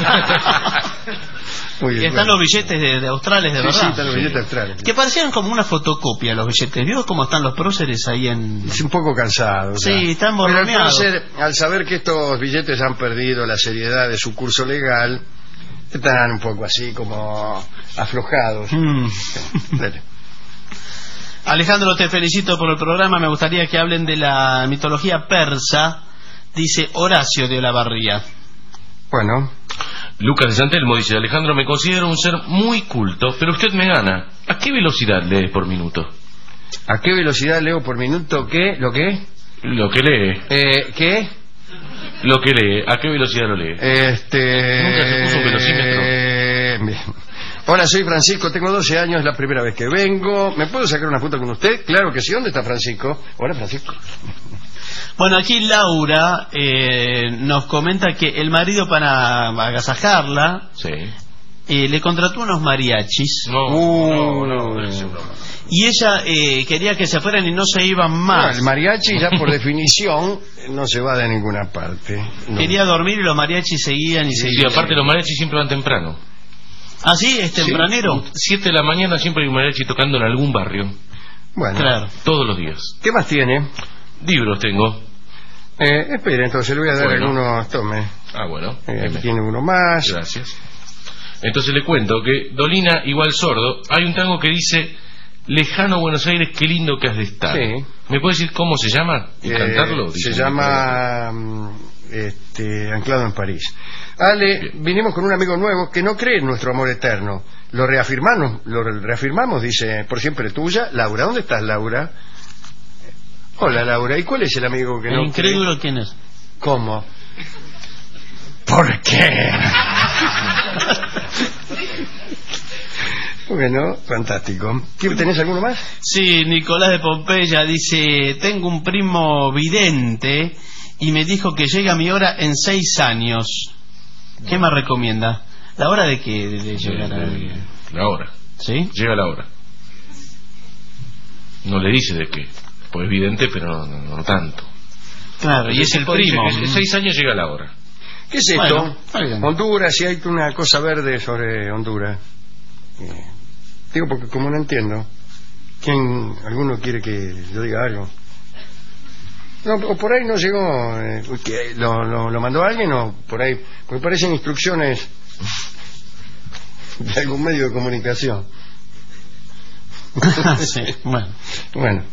Muy bien, y están los billetes de australes, de verdad. Sí, están los billetes australes. Que parecían como una fotocopia los billetes. ¿Vio cómo están los próceres ahí en...? Es un poco cansado. Sí, están Pero el borroneados. prócer, al saber que estos billetes han perdido la seriedad de su curso legal, están un poco así como aflojados. Dale. Alejandro, te felicito por el programa. Me gustaría que hablen de la mitología persa. Dice Horacio de Olavarría. Bueno. Lucas de Santelmo dice, Alejandro, me considero un ser muy culto, pero usted me gana. ¿A qué velocidad lee por minuto? ¿A qué velocidad leo por minuto? ¿Qué? ¿Lo qué? Lo que lee. ¿Qué? Lo que lee. ¿A qué velocidad lo lee? Nunca se puso un velocímetro. Bien. Hola, soy Francisco, tengo 12 años, es la primera vez que vengo. ¿Me puedo sacar una foto con usted? Claro que sí. ¿Dónde está Francisco? Hola, Francisco. Bueno, aquí Laura nos comenta que el marido, para agasajarla, le contrató unos mariachis. No. Y ella quería que se fueran y no se iban más. No, el mariachi ya por definición no se va de ninguna parte. No. Quería dormir y los mariachis seguían y seguían. Sí, aparte los mariachis siempre van temprano. ¿Ah, sí? ¿Es tempranero? 7 de la mañana siempre hay un mariachi tocando en algún barrio. Bueno. Claro. Todos los días. ¿Qué más tiene? Libros tengo. Espere, entonces le voy a dar algunos. Tome. Ah, bueno. Tiene uno más. Gracias. Entonces le cuento que Dolina igual sordo, hay un tango que dice, lejano Buenos Aires, qué lindo que has de estar. Sí. ¿Me puede decir cómo se llama y cantarlo? Se llama Anclado en París. Ale, vinimos con un amigo nuevo que no cree en nuestro amor eterno. Lo reafirmamos, dice, por siempre tuya, Laura. ¿Dónde estás, Laura? Hola, Laura. ¿Y cuál es el amigo que no cree? Incrédulo, ¿quién es? ¿Cómo? ¿Por qué? Bueno, fantástico. ¿Tenés alguno más? Sí, Nicolás de Pompeya dice, tengo un primo vidente y me dijo que llega mi hora en 6 años. ¿Qué me recomienda? ¿La hora de qué? De llegar a... La hora. ¿Sí? Llega la hora. No le dice de qué. Pues evidente, pero no tanto. Claro, y es el primo. En 6 años llega la hora. ¿Qué es esto? Honduras, si hay una cosa verde sobre Honduras. Digo, porque como no entiendo. ¿Alguno quiere que yo diga algo? No, o por ahí no llegó. ¿Lo mandó alguien o por ahí? Porque parecen instrucciones de algún medio de comunicación. Sí, bueno.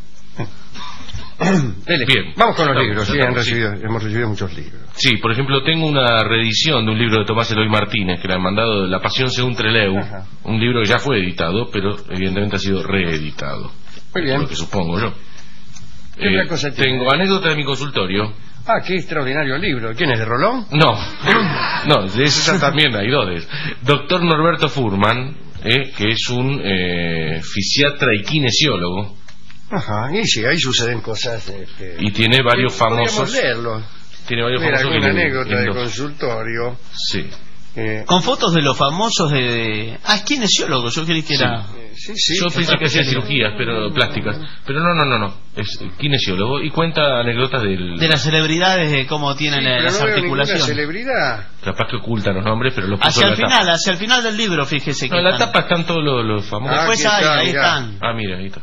Bien. Vamos con los libros. Sí, hemos recibido muchos libros. Sí, por ejemplo, tengo una reedición de un libro de Tomás Eloy Martínez que le han mandado, La Pasión según Trelew. Ajá. Un libro que ya fue editado, pero evidentemente ha sido reeditado. Muy bien. Lo que supongo yo. ¿Qué otra cosa tiene? Tengo anécdota de mi consultorio. Ah, qué extraordinario libro. ¿Quién es, de Rolón? No, de esa también hay dos. Doctor Norberto Furman, que es un fisiatra y kinesiólogo. Ajá, y sí, ahí suceden cosas. Y tiene varios famosos. Podríamos leerlo. Tiene varios famosos. Alguna anécdota de consultorio. Sí. Con fotos de los famosos de... Ah, es kinesiólogo, yo creí que era... Sí. Yo pensé que hacía cirugías plásticas, pero no, es kinesiólogo y cuenta anécdotas de las celebridades, de cómo tienen las articulaciones. Celebridad. Capaz que oculta los nombres, pero los puso hacia el final del libro, fíjese que en la tapa están todos los famosos. Después ahí están. Ah, mira, ahí está.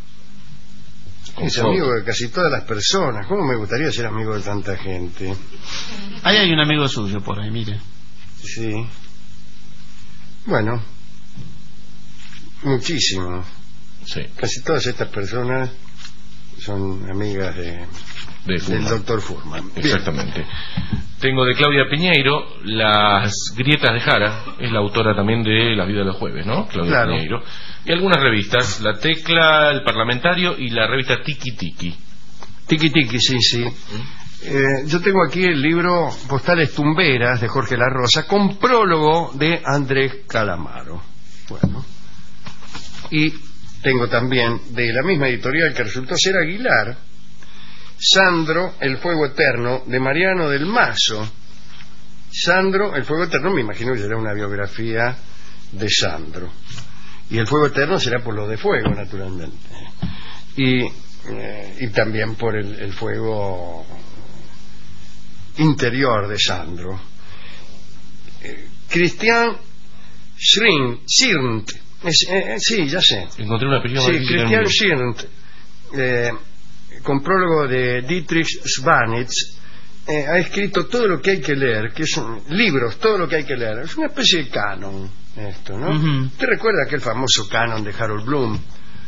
Es amigo de casi todas las personas. ¿Cómo me gustaría ser amigo de tanta gente? Ahí hay un amigo suyo por ahí, mire. Sí. Bueno, muchísimo. Sí. Casi todas estas personas son amigas del doctor Furman. Exactamente. Tengo de Claudia Piñeiro Las grietas de Jara, es la autora también de La vida de los jueves, ¿no? Claudia Piñeiro. Y algunas revistas, La Tecla, El Parlamentario y la revista Tiki Tiki. Tiki Tiki, sí. Yo tengo aquí el libro Postales Tumberas de Jorge La Rosa con prólogo de Andrés Calamaro. Bueno. Y tengo también de la misma editorial que resultó ser Aguilar, Sandro, El Fuego Eterno, de Mariano del Mazo. Sandro, El Fuego Eterno, me imagino que será una biografía de Sandro. Y el fuego eterno será por lo de fuego, naturalmente. Y también por el fuego interior de Sandro. Christian Schirnt. Sí, ya sé. Encontré una apellido Sí, Christian Schirnt, con prólogo de Dietrich Swanitz, ha escrito todo lo que hay que leer, que son libros, todo lo que hay que leer. Es una especie de canon esto, ¿no? ¿Usted recuerda aquel famoso canon de Harold Bloom?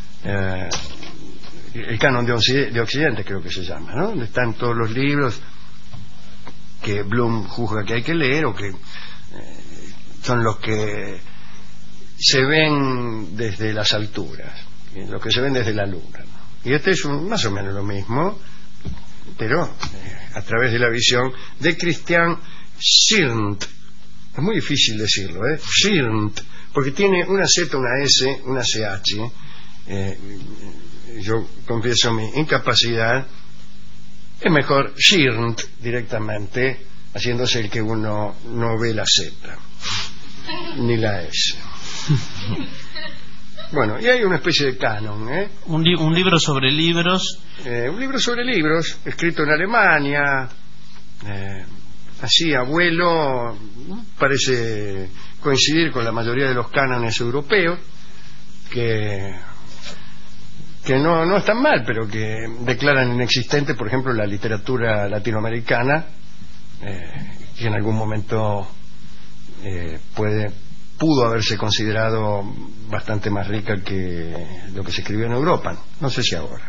El canon de Occidente, creo que se llama, ¿no? Donde están todos los libros que Bloom juzga que hay que leer, o que son los que se ven desde las alturas, los que se ven desde la luna, ¿no? Y este es más o menos lo mismo, pero a través de la visión de Christian Schirnt. Es muy difícil decirlo, Schirnt, porque tiene una Z, una S, una CH. Yo confieso mi incapacidad. Es mejor Schirnt directamente, haciéndose el que uno no ve la Z ni la S. Bueno, y hay una especie de canon, un libro sobre libros. Un libro sobre libros, escrito en Alemania, así, abuelo, parece coincidir con la mayoría de los cánones europeos, que no están mal, pero que declaran inexistente, por ejemplo, la literatura latinoamericana, que en algún momento pudo haberse considerado bastante más rica que lo que se escribió en Europa. No sé si ahora,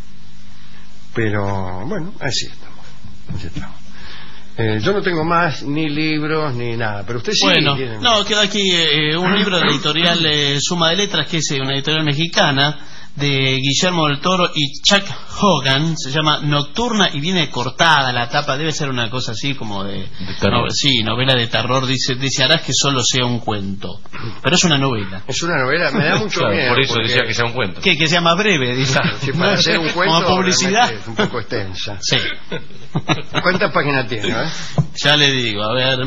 pero bueno, así estamos. Yo no tengo más ni libros ni nada, pero usted sí. Bueno, no, queda aquí un libro de la editorial Suma de Letras, que es una editorial mexicana, de Guillermo del Toro y Chuck Hogan. Se llama Nocturna y viene cortada la tapa. Debe ser una cosa así como de sí, novela de terror. Desearás que solo sea un cuento, pero es una novela. Es una novela, me da mucho miedo. Por eso decía que sea un cuento. Que sea más breve, dice. Claro, si para hacer un cuento como publicidad es un poco extensa. Sí. ¿Cuántas páginas tiene? Ya le digo, a ver,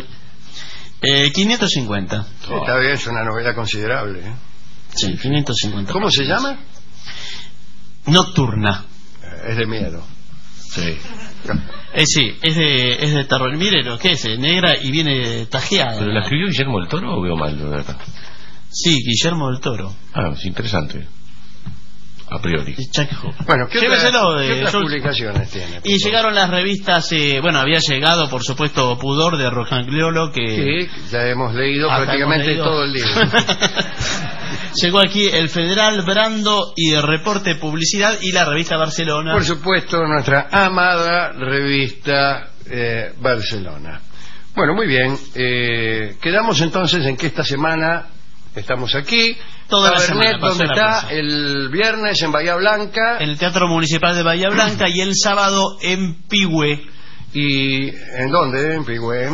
550. Está bien, es una novela considerable. Sí, 550. ¿Cómo se llama? Nocturna. Es de miedo. Sí. Sí, es de terror. Mire lo que es, negra y viene tajeada. ¿Pero la escribió Guillermo del Toro o veo mal, de verdad? Sí, Guillermo del Toro. Ah, es interesante. A priori. Bueno, ¿qué otras publicaciones tiene? Y llegaron las revistas, había llegado, por supuesto, Pudor de Rojagliolo, que... Sí, ya hemos leído prácticamente todo el libro. Llegó aquí el Federal, Brando y Reporte Publicidad, y la revista Barcelona. Por supuesto, nuestra amada revista Barcelona. Bueno, muy bien. Quedamos entonces en que esta semana estamos aquí. Toda la semana. ¿Dónde está? El viernes en Bahía Blanca. En el Teatro Municipal de Bahía Blanca, y el sábado en Pigüé. ¿Y en dónde? En Pigüé.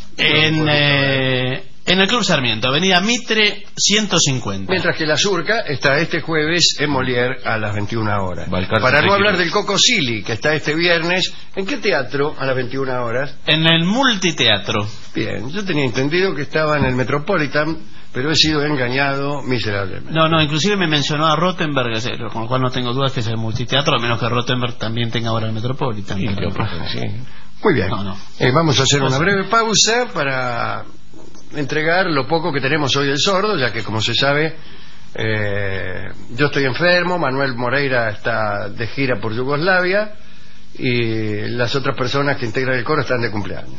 En el Club Sarmiento, Avenida Mitre 150. Mientras que la Surca está este jueves en Molière a las 21 horas. Para no hablar del Coco Silly, que está este viernes. ¿En qué teatro a las 21 horas? En el Multiteatro. Bien, yo tenía entendido que estaba en el Metropolitan, pero he sido engañado miserablemente. No, inclusive me mencionó a Rottenberg, con lo cual no tengo dudas que es el Multiteatro, a menos que Rottenberg también tenga ahora el Metropolitan. Sí, muy bien. Vamos a hacer una breve pausa para entregar lo poco que tenemos hoy del sordo, ya que, como se sabe, yo estoy enfermo, Manuel Moreira está de gira por Yugoslavia y las otras personas que integran el coro están de cumpleaños.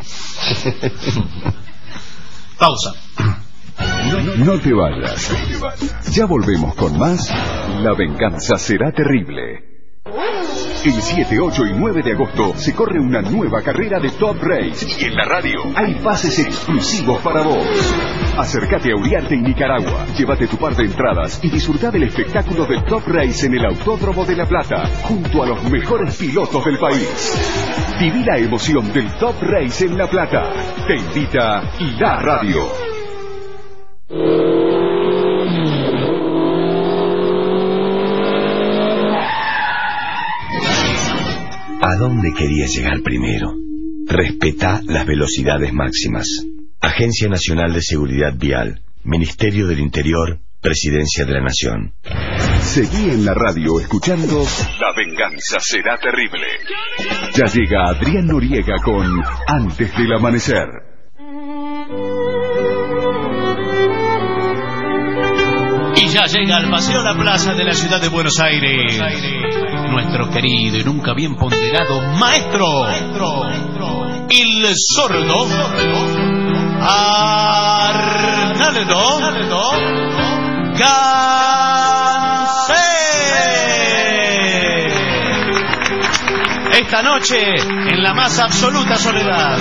Pausa. No te vayas. Ya volvemos con más. La venganza será terrible. El 7, 8 y 9 de agosto se corre una nueva carrera de Top Race. Y en la radio hay pases exclusivos para vos. Acércate a Uriarte, en Nicaragua. Llévate tu par de entradas y disfruta del espectáculo del Top Race en el Autódromo de La Plata, junto a los mejores pilotos del país. Viví la emoción del Top Race en La Plata. Te invita La Radio. ¿A dónde querías llegar primero? Respetá las velocidades máximas. Agencia Nacional de Seguridad Vial, Ministerio del Interior, Presidencia de la Nación. Seguí en la radio escuchando La venganza será terrible. Ya llega Adrián Noriega con Antes del amanecer. Y ya llega al Paseo La Plaza de la ciudad de Buenos Aires nuestro querido y nunca bien ponderado maestro, el sordo Arnaldo Gansé. Esta noche en la más absoluta soledad.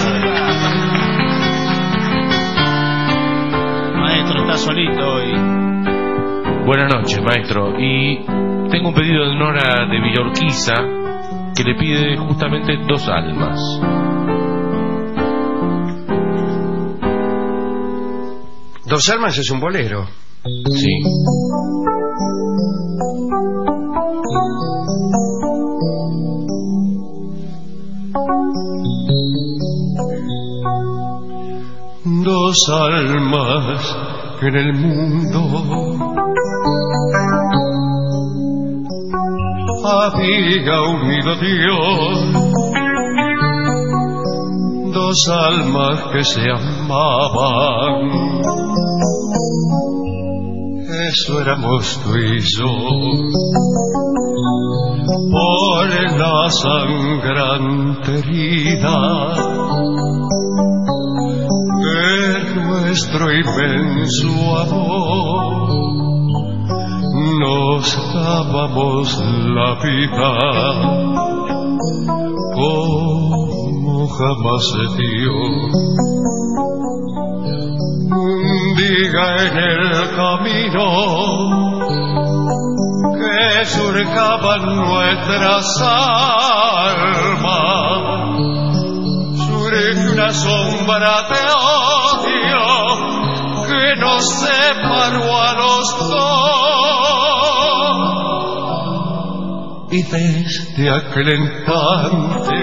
Maestro está solito hoy. Buenas noches, maestro. Y tengo un pedido de Nora de Villa Urquiza que le pide justamente 2 almas. Dos almas es un bolero. Sí. Dos almas en el mundo había unido Dios, dos almas que se amaban, eso éramos tú y yo. Por la sangrante herida de nuestro inmenso amor, nos dábamos la vida como jamás se dio. Un día en el camino que surcaban nuestras almas, surge una sombra de odio que nos separó a los dos. Y desde aquel instante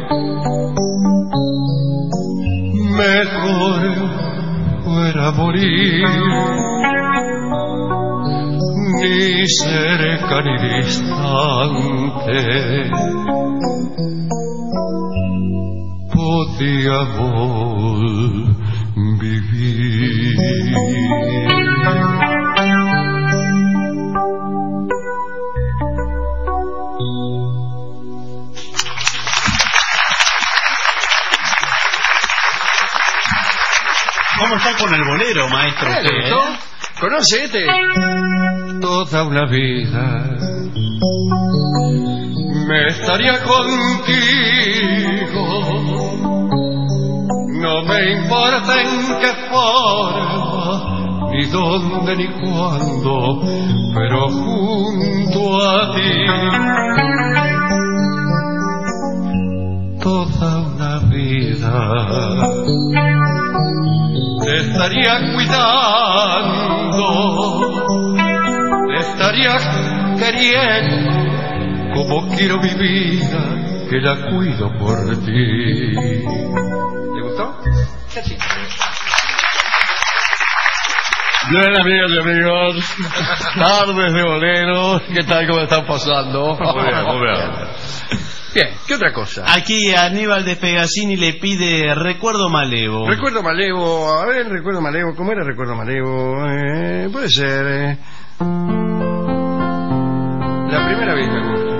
mejor fuera morir, ni cerca ni distante podíamos vivir. ¿Cómo está con el bolero, maestro? Usted, ¿Conoce este? Toda una vida me estaría contigo, no me importa en qué forma, ni dónde ni cuándo, pero junto a ti. Toda una vida te estaría cuidando, te estaría queriendo, como quiero mi vida, que la cuido por ti. ¿Te gustó? Casi. Bien, amigas y amigos, tardes de bolero, ¿qué tal? ¿Cómo están pasando? Muy bien, muy bien. Bien, ¿qué otra cosa? Aquí Aníbal de Pegasini le pide Recuerdo Malevo. Recuerdo Malevo, a ver, Recuerdo Malevo, ¿cómo era Recuerdo Malevo? Puede ser. La primera vez me gusta.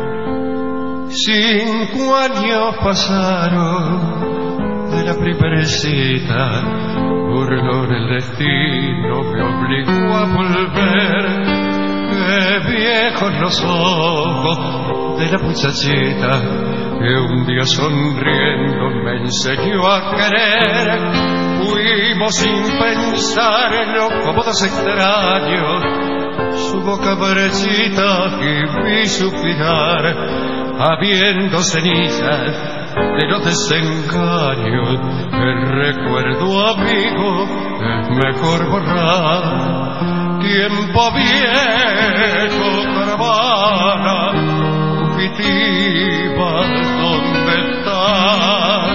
5 años pasaron de la primera cita, burlón el destino me obligó a volver. Qué viejos los ojos de la muchachita que un día sonriendo me enseñó a querer. Fuimos sin pensarlo como dos extraños, su boca marchita y mi suspirar, habiendo cenizas de los desengaños. El recuerdo, amigo, es mejor borrar. Tiempo viejo, caravana fugitiva, ¿dónde estás?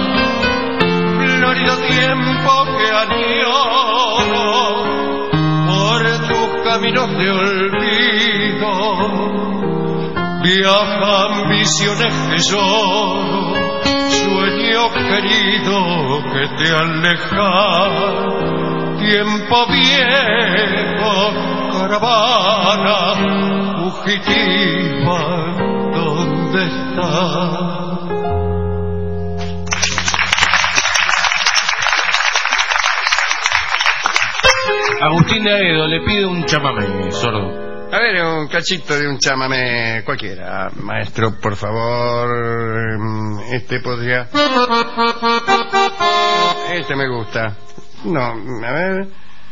Florido tiempo que añoro por tus caminos de olvido, viajan visiones que lloro, sueño querido que te aleja. Tiempo viejo, caravana fugitiva, ¿dónde estás? Agustín de Aedo le pide un chamamé, sordo. A ver, un cachito de un chamamé cualquiera, maestro, por favor. Este podría... Este me gusta. No, a ver...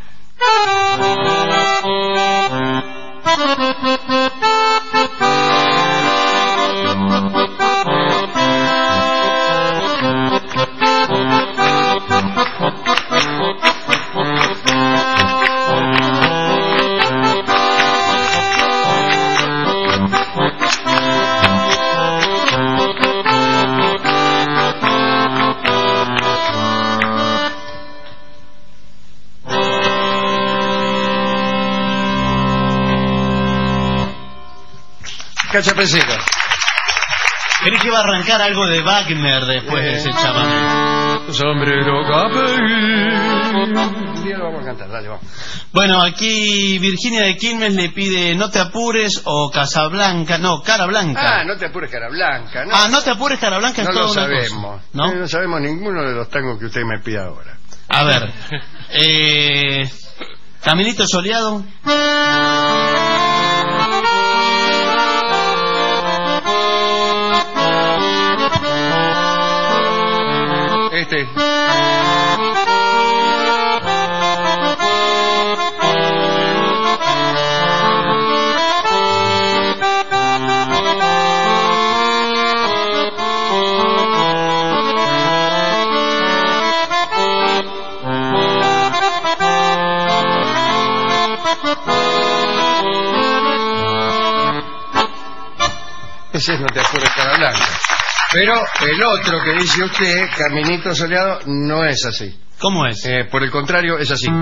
Cachapecito. Creí que iba a arrancar algo de Wagner después de ese chamamé. Sombrero capellín. Un día lo vamos a cantar, dale, vamos. Bueno, aquí Virginia de Quilmes le pide No te apures o Casablanca, no, Cara Blanca. Ah, No te apures, Cara Blanca. No, No te apures, Cara Blanca es no todo lo una sabemos. cosa, ¿no? No sabemos ninguno de los tangos que usted me pide ahora. A ver, Caminito Soleado. Este. Ese es No te apures, Cara Blanca. Pero el otro que dice usted, Caminito Soleado, no es así. ¿Cómo es? Por el contrario, es así.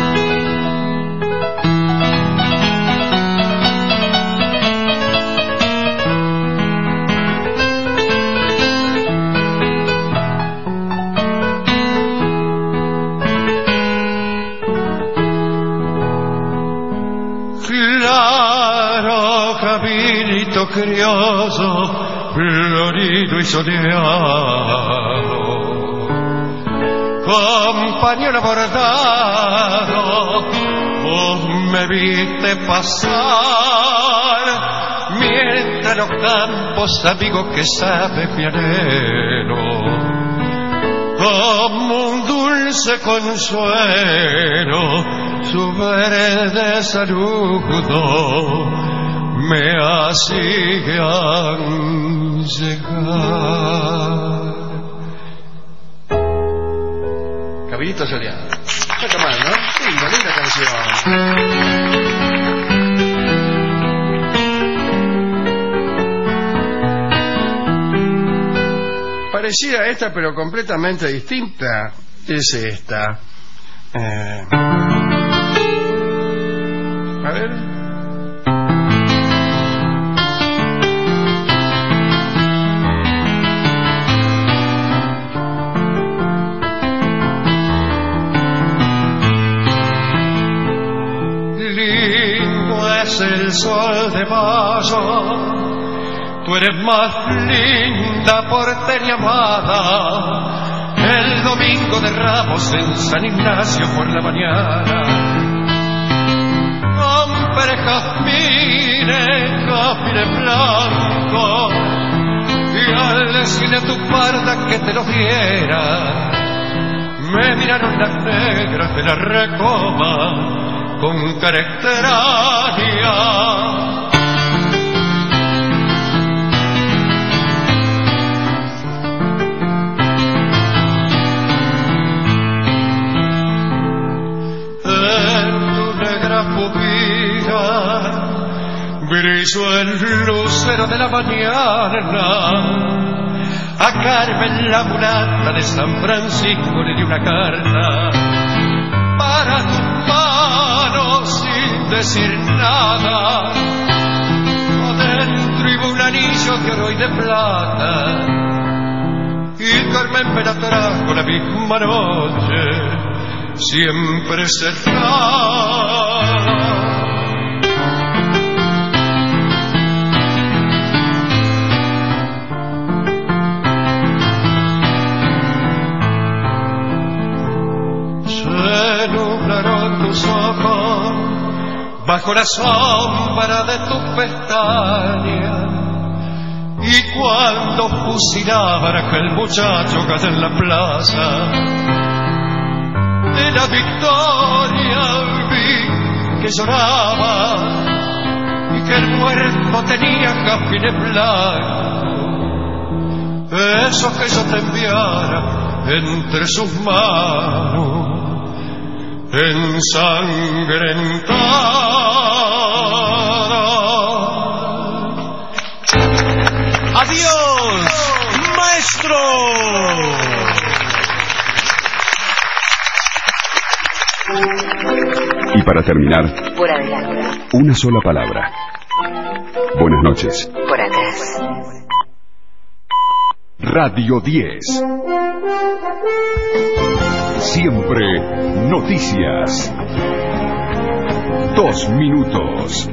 Claro, caminito crioso, florido y soleado, compañero bordado, vos me viste pasar, mientras los campos, amigo que sabe pianero, como un dulce consuelo, su verde saludo me hacían llegar. Caminito Soleado. No está mal, ¿no? Linda canción. Parecida a esta, pero completamente distinta, es esta. A ver. El sol de mayo, tú eres más linda porteña amada, el domingo de Ramos en San Ignacio por la mañana, compré jazmines blancos, y al decirle a tu parda que te los diera, me miraron las negras de la Recoba con cara extraña. En tu negra pupila brilló el lucero de la mañana. A Carmen la mulata de San Francisco le di una carta para tus manos sin decir nada. Adentro iba un anillo de oro y de plata, y Carmen Penatora con la misma noche siempre cerrada. Se nublaron tus ojos bajo la sombra de tus pestañas, y cuando fusilaban a aquel muchacho que allá en la plaza de la Victoria vi que lloraba y que el muerto tenía capines blancos, esos que yo te enviara entre sus manos ensangrentadas. ¡Adiós, maestro! Y para terminar, Por adelante. una sola palabra. Buenas noches. Por atrás. Radio 10. Siempre noticias. 2 minutos.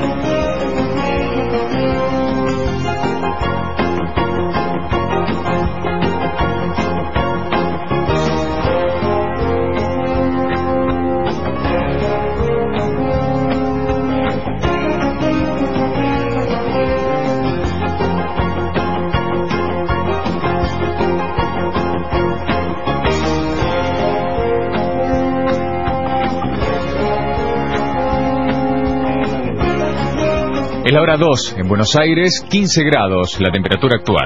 Es la hora 2 en Buenos Aires, 15 grados la temperatura actual.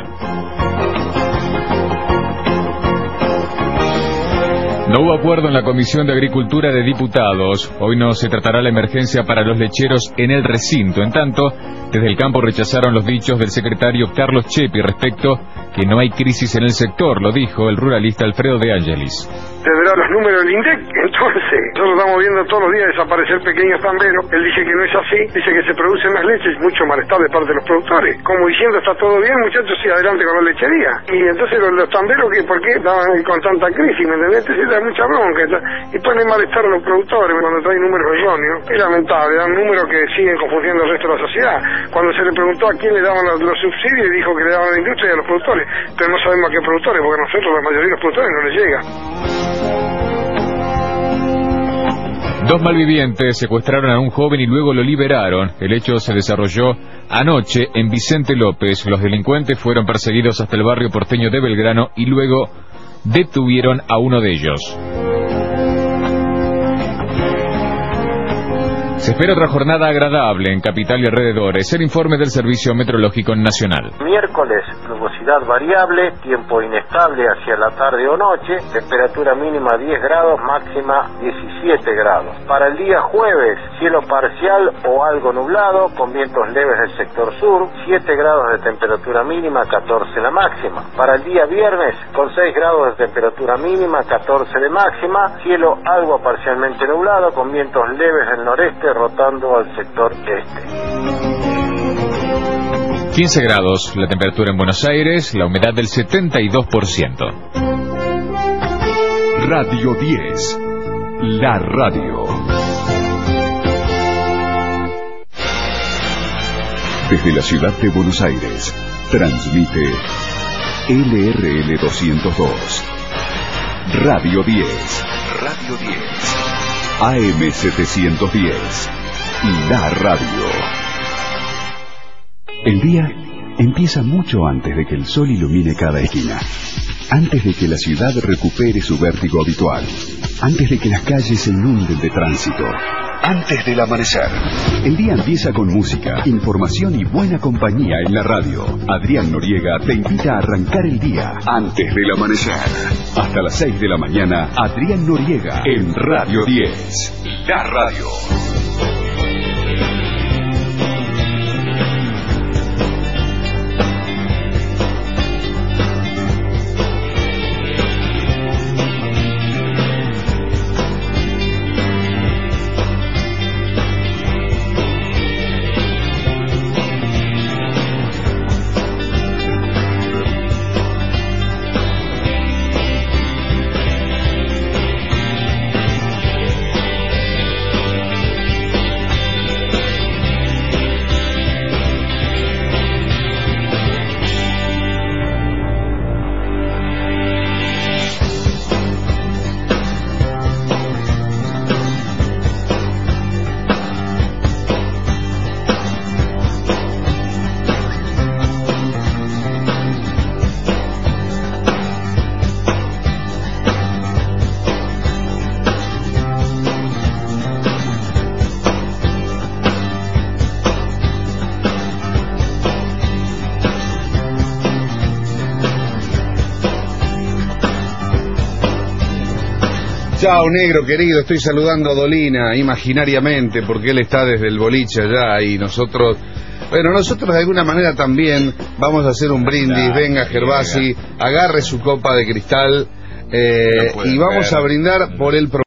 No hubo acuerdo en la Comisión de Agricultura de Diputados. Hoy no se tratará la emergencia para los lecheros en el recinto. En tanto, desde el campo rechazaron los dichos del secretario Carlos Chepi respecto que no hay crisis en el sector, lo dijo el ruralista Alfredo de Angelis. Te verá los números del INDEC, entonces nosotros estamos viendo todos los días desaparecer pequeños tamberos. Él dice que no es así, dice que se producen más leches, mucho malestar de parte de los productores, como diciendo está todo bien muchachos, sí, adelante con la lechería. Y entonces los tamberos, ¿por qué estaban con tanta crisis? ¿Me entendés? Entonces da mucha bronca y pone malestar a los productores cuando traen números erróneos. Es lamentable, dan números que siguen confundiendo el resto de la sociedad. Cuando se le preguntó a quién le daban los subsidios, dijo que le daban a la industria y a los productores, pero no sabemos a qué productores, porque a nosotros la mayoría de los productores no les llega. 2 malvivientes secuestraron a un joven y luego lo liberaron. El hecho se desarrolló anoche en Vicente López. Los delincuentes fueron perseguidos hasta el barrio porteño de Belgrano y luego detuvieron a uno de ellos. Se espera otra jornada agradable en Capital y alrededores. El informe del Servicio Meteorológico Nacional. Miércoles, nubosidad variable, tiempo inestable hacia la tarde o noche, temperatura mínima 10 grados, máxima 17 grados. Para el día jueves, cielo parcial o algo nublado, con vientos leves del sector sur, 7 grados de temperatura mínima, 14 la máxima. Para el día viernes, con 6 grados de temperatura mínima, 14 de máxima, cielo algo parcialmente nublado, con vientos leves del noreste, rotando al sector este. 15 grados la temperatura en Buenos Aires, la humedad del 72%. Radio 10. La radio. Desde la ciudad de Buenos Aires, transmite LRL 202. Radio 10. Radio 10. AM 710. La radio. El día empieza mucho antes de que el sol ilumine cada esquina. Antes de que la ciudad recupere su vértigo habitual. Antes de que las calles se inunden de tránsito. Antes del amanecer. El día empieza con música, información y buena compañía en la radio. Adrián Noriega te invita a arrancar el día antes del amanecer. Hasta las 6 de la mañana, Adrián Noriega en Radio 10. La radio. Chao, negro querido, estoy saludando a Dolina imaginariamente porque él está desde el boliche allá y nosotros de alguna manera también vamos a hacer un brindis. Venga, Gervasi, agarre su copa de cristal y vamos a brindar por el programa.